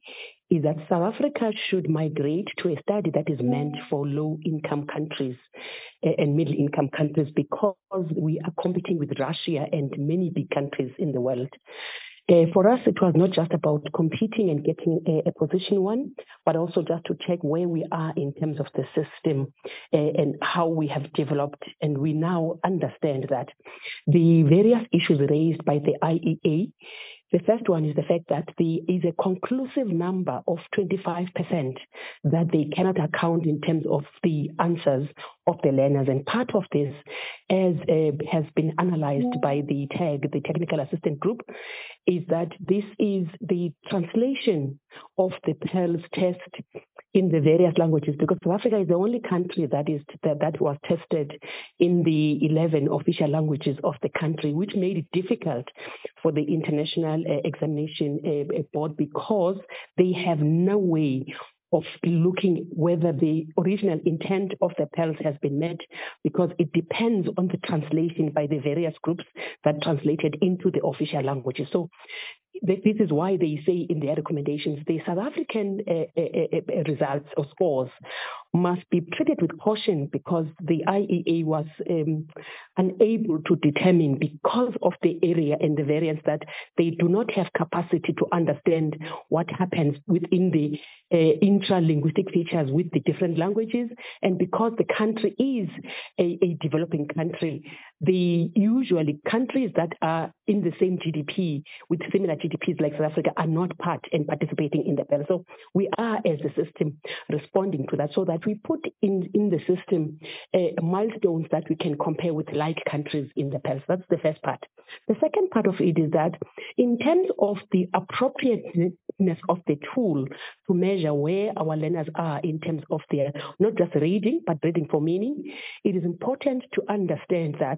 A, is that South Africa should migrate to a study that is meant for low-income countries uh, and middle-income countries, because we are competing with Russia and many big countries in the world. Uh, for us, it was not just about competing and getting a, a position one, but also just to check where we are in terms of the system uh, and how we have developed. And we now understand that the various issues raised by the I E A, the first one is the fact that there is a conclusive number of twenty-five percent that they cannot account in terms of the answers of the learners. And part of this, as uh, has been analyzed by the T A G, the Technical Assistant Group, is that this is the translation of the PILS test in the various languages, because South Africa is the only country that is that, that was tested in the eleven official languages of the country, which made it difficult for the International uh, Examination uh, Board, because they have no way of looking whether the original intent of the PILS has been met, because it depends on the translation by the various groups that translated into the official languages. So this is why they say in their recommendations, the South African uh, uh, uh, results or scores must be treated with caution, because the I E A was um, unable to determine, because of the area and the variance, that they do not have capacity to understand what happens within the uh, intra-linguistic features with the different languages. And because the country is a, a developing country, the usually countries that are in the same G D P with similar G D Ps like South Africa are not part and participating in the PILS. So we are, as a system, responding to that, so that we put in, in the system uh, milestones that we can compare with like countries in the PILS. That's the first part. The second part of it is that in terms of the appropriateness of the tool to measure where our learners are in terms of their, not just reading, but reading for meaning, it is important to understand that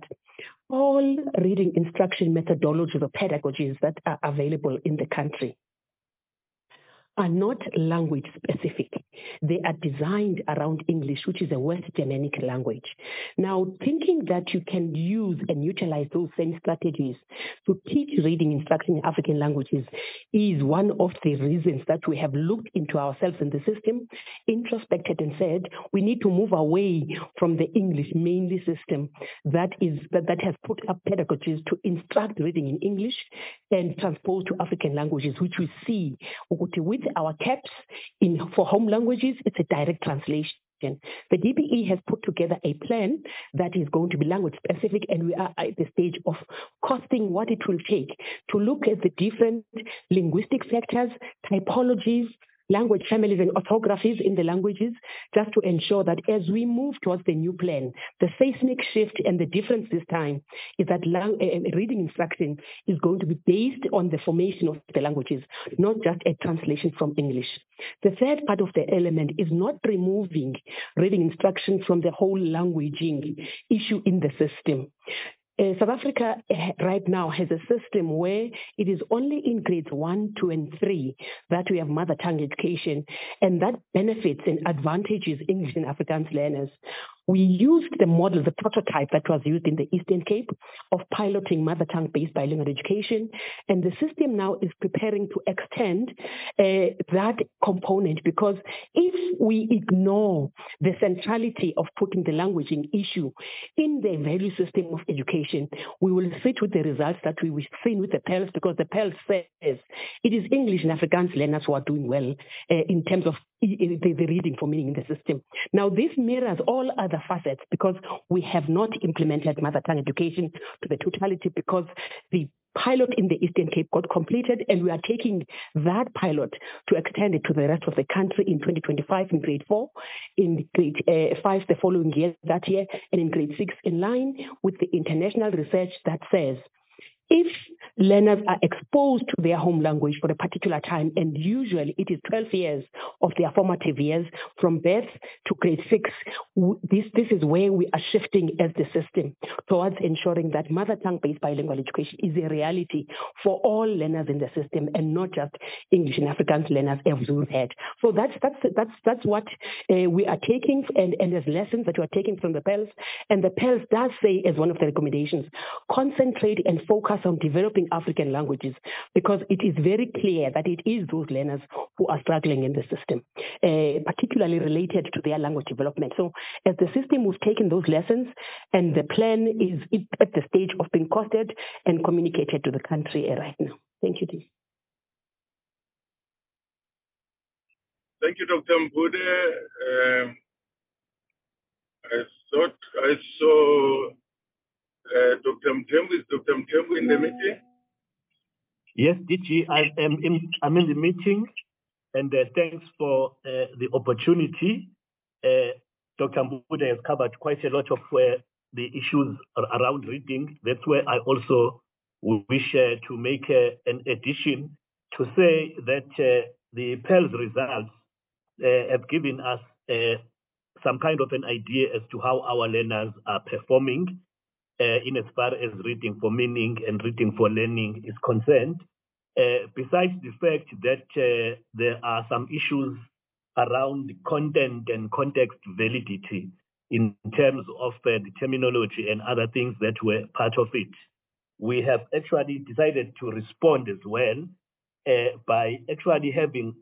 all reading instruction methodologies or pedagogies that are available in the country are not language specific. They are designed around English, which is a West Germanic language. Now, thinking that you can use and utilize those same strategies to teach reading instruction in African languages is one of the reasons that we have looked into ourselves in the system, introspected and said, we need to move away from the English mainly system that is that, that has put up pedagogies to instruct reading in English and transpose to African languages, which we see with our caps in for home languages, it's a direct translation. education. The D B E has put together a plan that is going to be language specific, and we are at the stage of costing what it will take to look at the different linguistic factors, typologies, language families and orthographies in the languages, just to ensure that as we move towards the new plan, the seismic shift and the difference this time is that lang- uh, reading instruction is going to be based on the formation of the languages, not just a translation from English. The third part of the element is not removing reading instruction from the whole languaging issue in the system. Uh, South Africa uh, right now has a system where it is only in grades one, two, and three that we have mother tongue education, and that benefits and advantages English and Afrikaans learners. We used the model, the prototype that was used in the Eastern Cape of piloting mother tongue-based bilingual education, and the system now is preparing to extend uh, that component, because if we ignore the centrality of putting the languaging issue in the value system of education, we will sit with the results that we will see with the P E L S, because the P E L S says it is English and Afrikaans learners who are doing well uh, in terms of the, the reading for meaning in the system. Now, this mirrors all other facets, because we have not implemented mother tongue education to the totality, because the pilot in the Eastern Cape got completed, and we are taking that pilot to extend it to the rest of the country in twenty twenty-five in grade four, in grade uh, five the following year, that year, and in grade six, in line with the international research that says if learners are exposed to their home language for a particular time, and usually it is twelve years of their formative years from birth to grade six, this, this is where we are shifting as the system towards ensuring that mother tongue-based bilingual education is a reality for all learners in the system, and not just English and Afrikaans learners as we've had. So that's that's that's that's what uh, we are taking, and, and as lessons that we are taking from the P E L S. And the P E L S does say, as one of the recommendations, concentrate and focus on developing African languages, because it is very clear that it is those learners who are struggling in the system, uh, particularly related to their language development. So as the system was taking those lessons, and the plan is at the stage of being costed and communicated to the country right now. Thank you, Dee. Thank you, Doctor Mbude. Um, I thought I saw uh, Doctor Mthembu. Is Doctor Mthembu in the meeting? Yes, D G, I am in, I'm in the meeting, and uh, thanks for uh, the opportunity. Uh, Doctor Mbude has covered quite a lot of uh, the issues around reading. That's where I also wish uh, to make uh, an addition to say that uh, the P E L S results uh, have given us uh, some kind of an idea as to how our learners are performing uh, in as far as reading for meaning and reading for learning is concerned. Uh, besides the fact that uh, there are some issues around content and context validity in terms of uh, the terminology and other things that were part of it, we have actually decided to respond as well uh, by actually having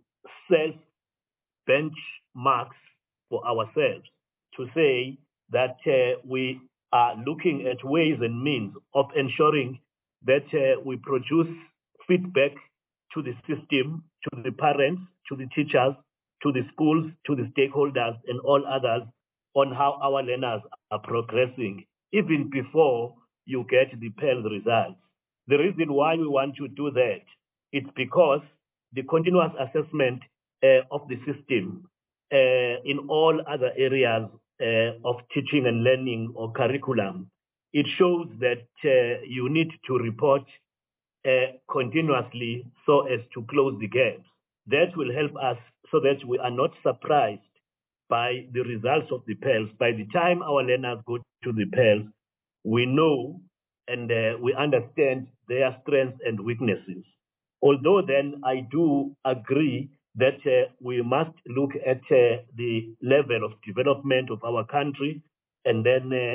self-benchmarks for ourselves to say that uh, we are looking at ways and means of ensuring that uh, we produce feedback to the system, to the parents, to the teachers, to the schools, to the stakeholders, and all others on how our learners are progressing, even before you get the P E L S results. The reason why we want to do that, it's because the continuous assessment uh, of the system uh, in all other areas uh, of teaching and learning or curriculum, it shows that uh, you need to report Uh, continuously so as to close the gaps. That will help us so that we are not surprised by the results of the P E L S. By the time our learners go to the P E L S, we know and uh, we understand their strengths and weaknesses. Although then I do agree that uh, we must look at uh, the level of development of our country and then uh,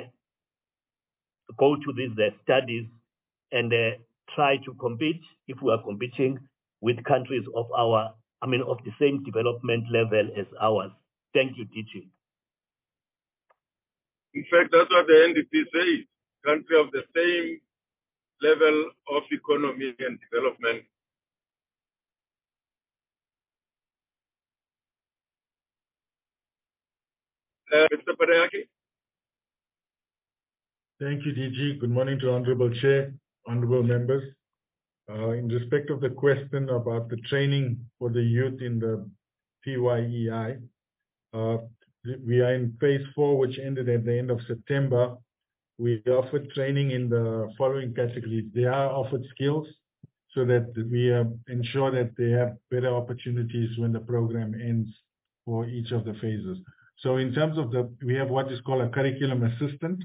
go to these uh, studies and uh, try to compete, if we are competing with countries of our, I mean, of the same development level as ours. Thank you, D G. In fact, that's what the N D P says, country of the same level of economy and development. Uh, Mister Parayaki. Thank you, D G. Good morning to Honorable Chair, Honorable Members. Uh, in respect of the question about the training for the youth in the P Y E I, uh, we are in phase four, which ended at the end of September. We offered training in the following categories. They are offered skills so that we uh, ensure that they have better opportunities when the program ends for each of the phases. So in terms of the, we have what is called a curriculum assistant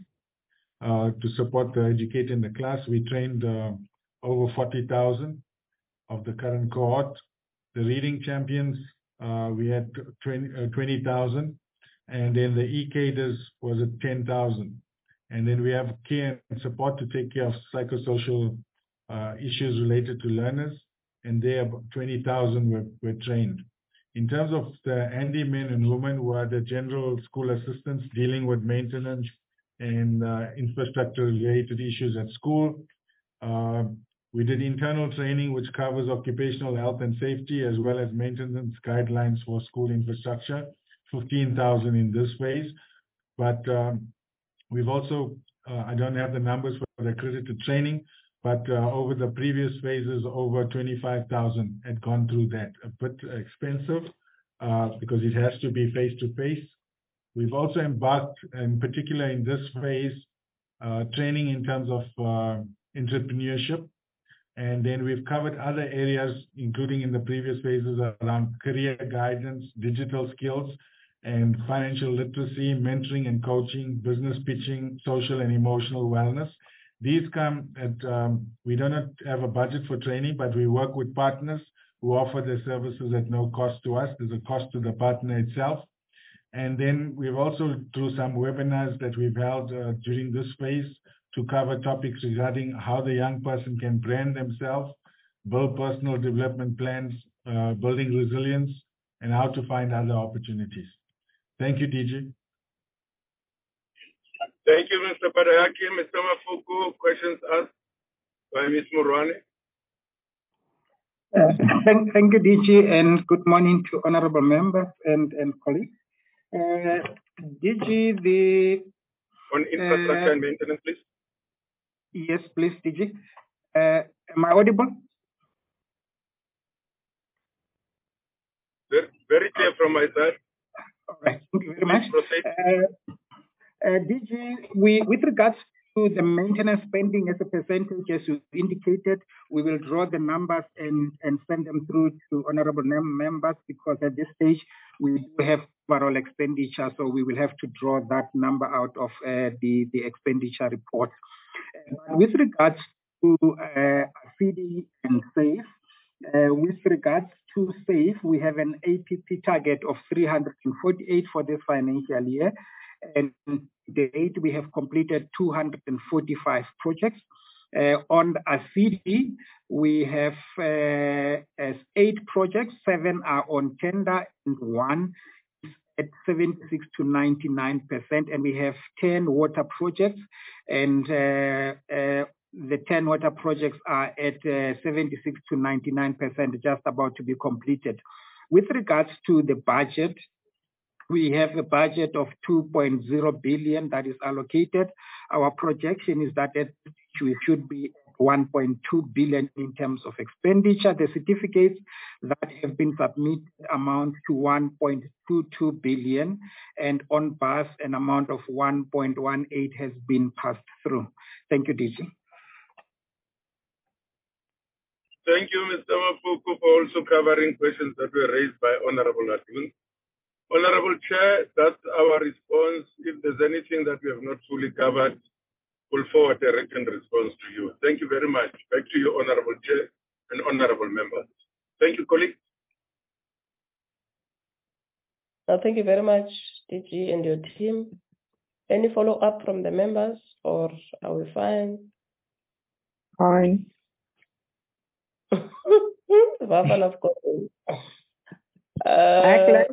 uh, to support the educator in the class. We trained uh, over forty thousand of the current cohort. The reading champions, uh, we had twenty thousand, and then the e-caders was at ten thousand. And then we have care and support to take care of psychosocial uh, issues related to learners, and there twenty thousand were, were trained. In terms of the handymen and women who are the general school assistants dealing with maintenance and uh, infrastructure related issues at school, uh, we did internal training which covers occupational health and safety as well as maintenance guidelines for school infrastructure, fifteen thousand in this phase. But um, we've also, uh, I don't have the numbers for the accredited training, but uh, over the previous phases, over twenty-five thousand had gone through that. A bit expensive uh, because it has to be face-to-face. We've also embarked, in particular in this phase, uh, training in terms of uh, entrepreneurship. And then we've covered other areas, including in the previous phases around career guidance, digital skills, and financial literacy, mentoring and coaching, business pitching, social and emotional wellness. These come at, um, we do not have a budget for training, but we work with partners who offer their services at no cost to us. There's a cost to the partner itself. And then we've also, through some webinars that we've held uh, during this phase, to cover topics regarding how the young person can brand themselves, build personal development plans, uh, building resilience, and how to find other opportunities. Thank you, D G. Thank you, Mister Parayaki. Mister Mafuku, questions asked by Miz Murwane. Uh, thank, thank you, D G, and good morning to honorable members and, and colleagues. Uh, D G, the... On infrastructure uh, and maintenance, please. Yes, please, D G. Uh, am I audible? Very, very clear from my side. All right, thank you very much. Uh, uh, D G, we, with regards to the maintenance spending as a percentage, as you indicated, we will draw the numbers and, and send them through to honorable members because at this stage we do have overall expenditure, so we will have to draw that number out of uh, the, the expenditure report. Uh, with regards to uh, C D and SAFE, uh, with regards to SAFE, we have an A P P target of three hundred forty-eight for this financial year. And to date, we have completed two hundred forty-five projects. Uh, on a C D, we have uh, as eight projects, seven are on tender and one is at seventy-six to ninety-nine percent. And we have ten water projects, and uh, uh, the ten water projects are at uh, seventy-six to ninety-nine percent, just about to be completed. With regards to the budget, we have a budget of two point zero billion that is allocated. Our projection is that we should be one point two billion in terms of expenditure. The certificates that have been submitted amount to one point two two billion, and on bus an amount of one point one eight has been passed through. Thank you, D G. Thank you, Mister Mafuku, for also covering questions that were raised by Honorable Adun. Honorable Chair, that's our response. If there's anything that we have not fully covered, we'll forward a written response to you. Thank you very much. Back to you, Honorable Chair and Honorable Members. Thank you, colleagues. Uh, thank you very much, D G and your team. Any follow-up from the members, or are we fine? Fine. Vafana, of course. Uh,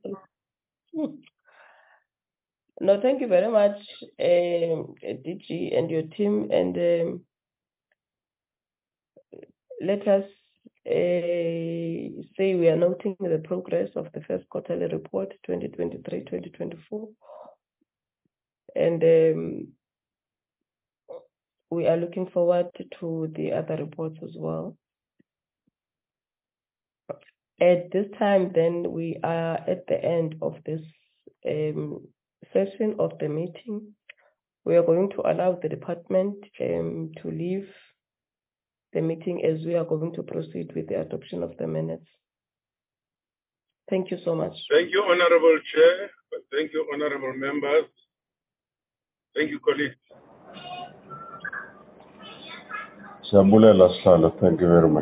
no, thank you very much, um, D G and your team. And um, let us uh, say we are noting the progress of the first quarterly report, twenty twenty-three twenty twenty-four. And um, we are looking forward to the other reports as well. At this time, then, we are at the end of this um, session of the meeting. We are going to allow the department um, to leave the meeting as we are going to proceed with the adoption of the minutes. Thank you so much. Thank you, Honorable Chair. Thank you, Honorable Members. Thank you, colleagues. Sabulela Sala, thank you very much.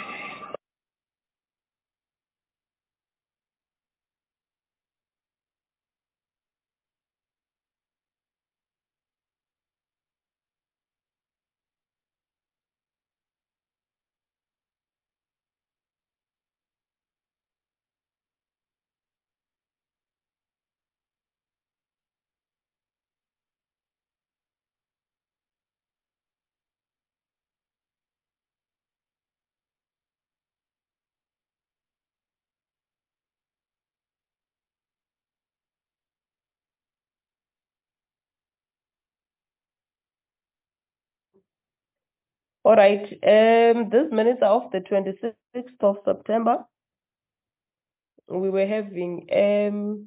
All right. Um, these minutes are of the twenty-sixth of September. We were having um,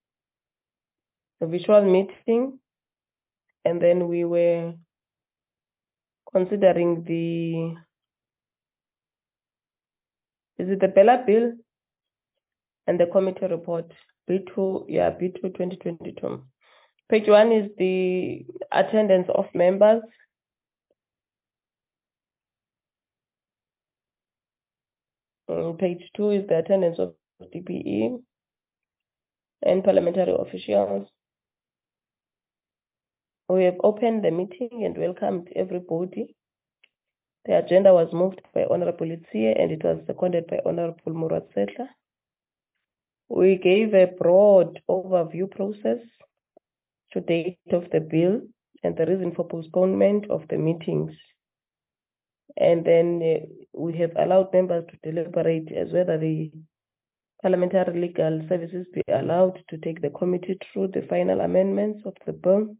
a visual meeting, and then we were considering the, is it the Bella Bill and the committee report, B two, yeah, B two twenty twenty-two. Page one is the attendance of members. Um, page two is the attendance of D P E and parliamentary officials. We have opened the meeting and welcomed everybody. The agenda was moved by Honorable Itsie and it was seconded by Honorable Murat Setla. We gave a broad overview process to date of the bill and the reason for postponement of the meetings. And then uh, we have allowed members to deliberate as whether the parliamentary legal services be allowed to take the committee through the final amendments of the bill.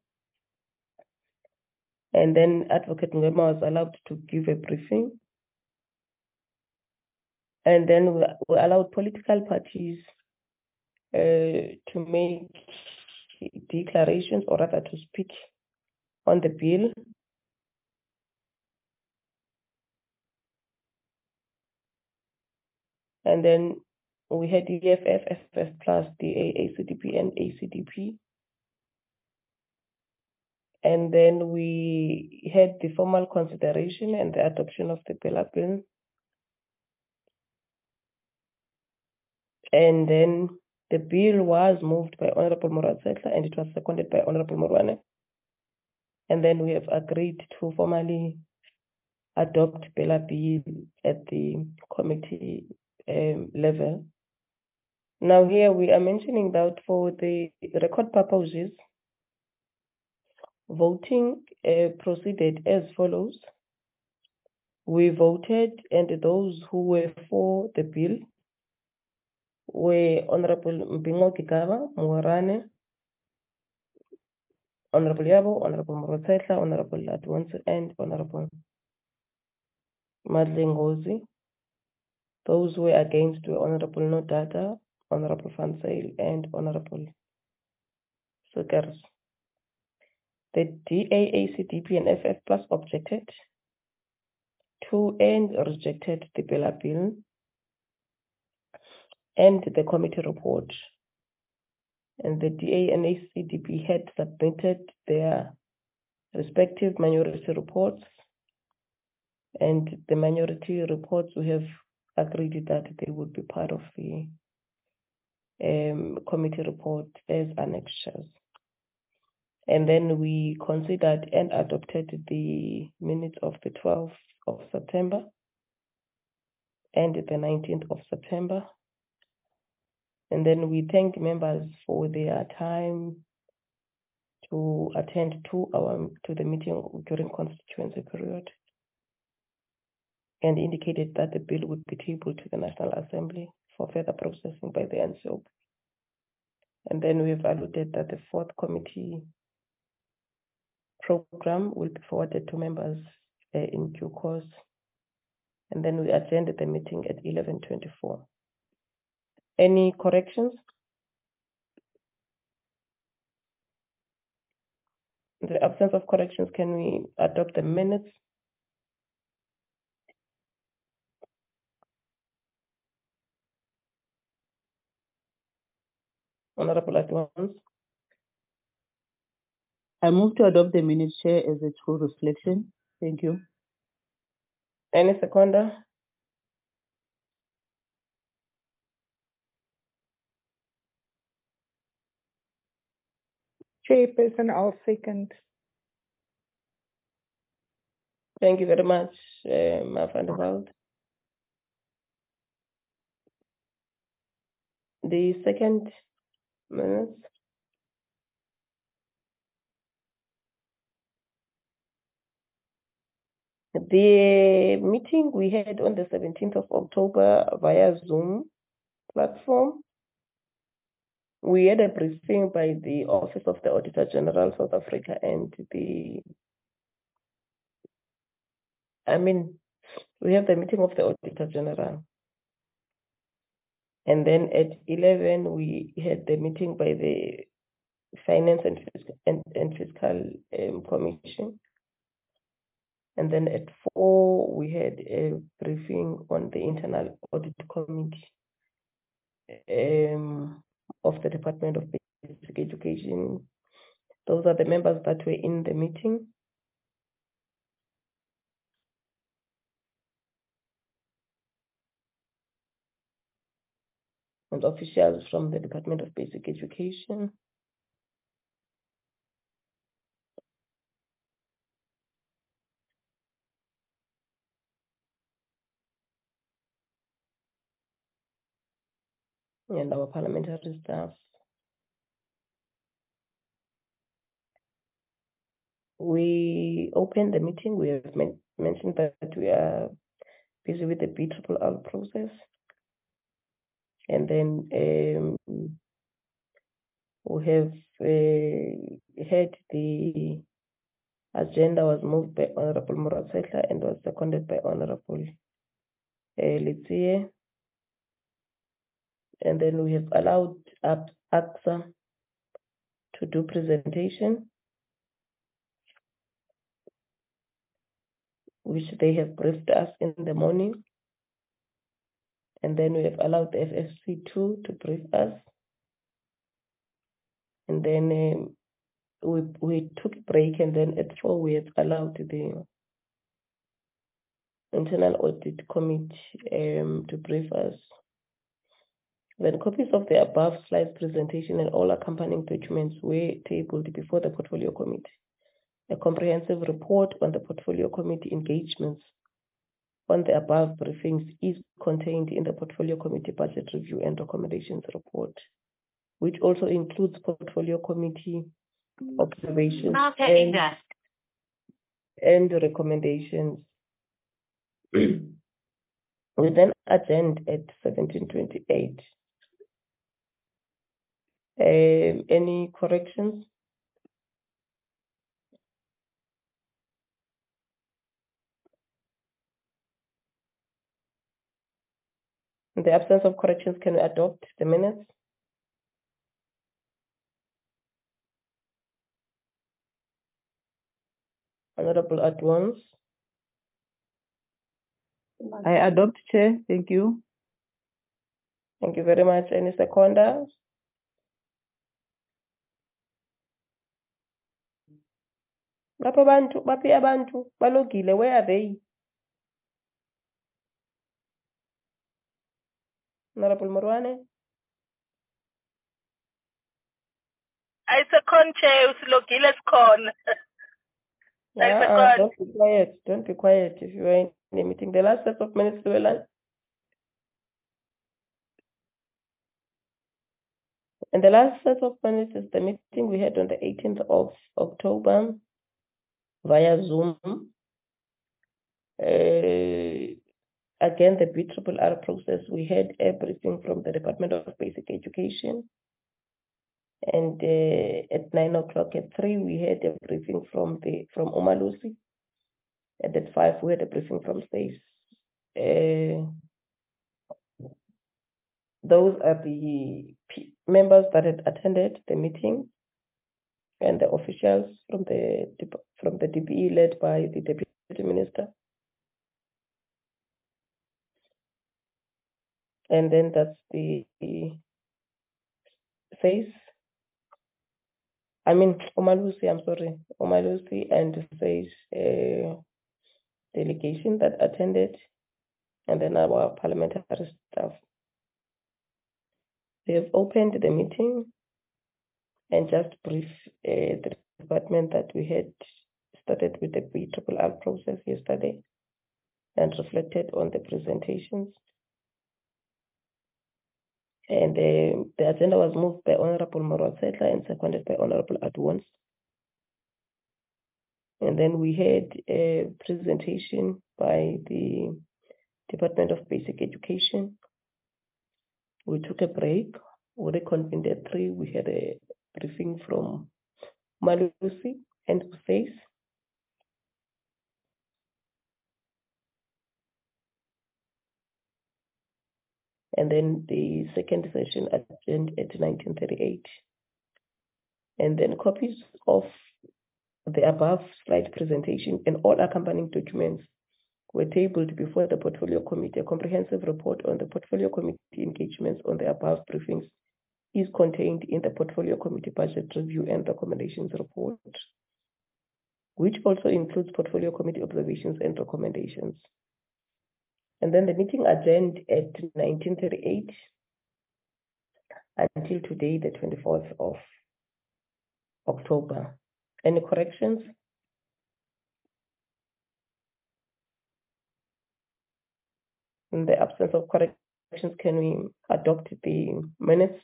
And then Advocate Ngema was allowed to give a briefing. And then we, we allowed political parties uh, to make declarations or rather to speak on the bill. And then we had E F F, F F plus, D A, A C D P, and A C D P. And then we had the formal consideration and the adoption of the Bella Bill. And then the bill was moved by Honorable Murat Setla and it was seconded by Honorable Morwane. And then we have agreed to formally adopt Bella Bill at the committee um, level. Now here we are mentioning that for the record purposes, voting uh, proceeded as follows. We voted and those who were for the bill were Honorable Mbingo Gigaba, Muwarane, Honorable Yabo, Honorable Muratsetla, Honorable Adwansi, and Honorable Madlengozi. Those who were against were Honorable Nodada, Honorable Fansale, and Honorable Sukers. The D A, A C D P, and F F Plus objected to and rejected the Bella Bill and the committee report. And the D A and A C D P had submitted their respective minority reports, and the minority reports we have agreed that they would be part of the um, committee report as annexures. And then we considered and adopted the minutes of the twelfth of September and the nineteenth of September. And then we thank members for their time to attend to our to the meeting during constituency period, and indicated that the bill would be tabled to the National Assembly for further processing by the N C O P. And then we've alluded that the fourth committee program will be forwarded to members uh, in due course. And then we adjourn the meeting at eleven twenty-four. Any corrections? In the absence of corrections, can we adopt the minutes? Honorable Advance. I move to adopt the minutes, Chair, as a true reflection. Thank you. Any seconder? Chairperson, I'll second. Thank you very much, uh, Ma van der Walt. The second minutes. The meeting we had on the seventeenth of October via Zoom platform, we had a briefing by the Office of the Auditor General South Africa and the, I mean, we have the meeting of the Auditor General. And then at eleven, we had the meeting by the Finance and Fiscal, and, and Fiscal um, Commission. And then at four, we had a briefing on the Internal Audit Committee um, of the Department of Basic Education. Those are the members that were in the meeting. And officials from the Department of Basic Education. And our parliamentary staff. We opened the meeting. We have men mentioned that we are busy with the B triple R process. And then um, we have uh, had the agenda was moved by Honorable Moratseka and was seconded by Honorable uh, Letsie. And then we have allowed up A C S A to do presentation, which they have briefed us in the morning. And then we have allowed the F F C two to brief us. And then um, we, we took a break, and then at four we have allowed the Internal Audit Committee um, to brief us. Then copies of the above slides presentation and all accompanying documents were tabled before the Portfolio Committee. A comprehensive report on the Portfolio Committee engagements on the above briefings is contained in the Portfolio Committee Budget Review and Recommendations Report, which also includes Portfolio Committee observations and, and recommendations. We then adjourned at seventeen twenty-eight. Um, any corrections? In the absence of corrections, can we adopt the minutes? Honorable Advance. I adopt, Chair. Thank you. Thank you very much. Any seconder? Lapho bantu, bapi abantu, balogile, where are they? Honorable Morwane. I second, Chair, usilogile sikhona. Yeah, uh, don't be quiet. Don't be quiet if you are in the meeting. The last set of minutes, Llewellyn. And the last set of minutes is the meeting we had on the eighteenth of October via Zoom. Uh, again, the B triple R process, we had everything from the Department of Basic Education. And uh, at nine o'clock at three, we had a briefing from the from Umalusi. And at five, we had a briefing from SACE. Uh, those are the P- members that had attended the meeting, and the officials from the from the D P E led by the Deputy Minister. And then that's the, the SACE. I mean, Umalusi, I'm sorry, Umalusi and SACE uh, delegation that attended, and then our parliamentary staff. They have opened the meeting and just brief uh, the department that we had started with the B R R R process yesterday and reflected on the presentations. And uh, the agenda was moved by Honorable Morwa Setla and seconded by Honorable Adwans. And then we had a presentation by the Department of Basic Education. We took a break. We reconvened at three. We had a briefing from Malusi and SACE. And then the second session adjourned at nineteen thirty-eight. And then copies of the above slide presentation and all accompanying documents were tabled before the Portfolio Committee. A comprehensive report on the Portfolio Committee engagements on the above briefings is contained in the Portfolio Committee Budget Review and Recommendations Report, which also includes Portfolio Committee observations and recommendations. And then the meeting adjourned at nineteen thirty-eight until today, the twenty-fourth of October. Any corrections? In the absence of corrections, can we adopt the minutes?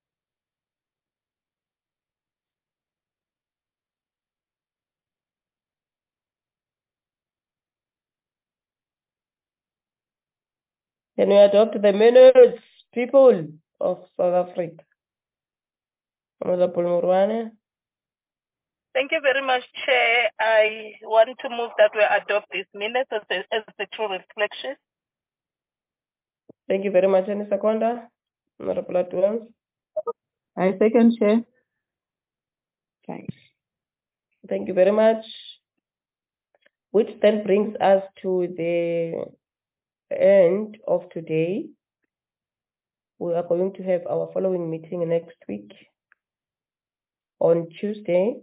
Can we adopt the minutes, people of South Africa? Honorable Morwane. Thank you very much, Chair. I want to move that we adopt these minutes as a, as a true reflection. Thank you very much, Anissa Konda. Honorable Adwans. I second, Chair. Thanks. Thank you very much. Which then brings us to the end of today. We are going to have our following meeting next week on Tuesday.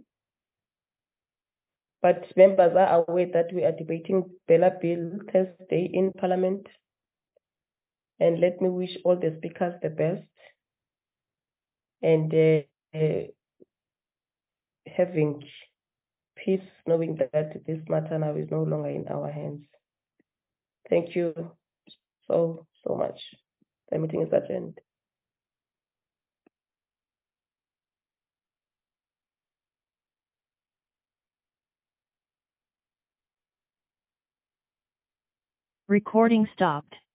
But members are aware that we are debating Bella Bill Thursday in Parliament. And let me wish all the speakers the best. And uh, uh, having peace, knowing that this matter now is no longer in our hands. Thank you so, so much. The meeting is adjourned. Recording stopped.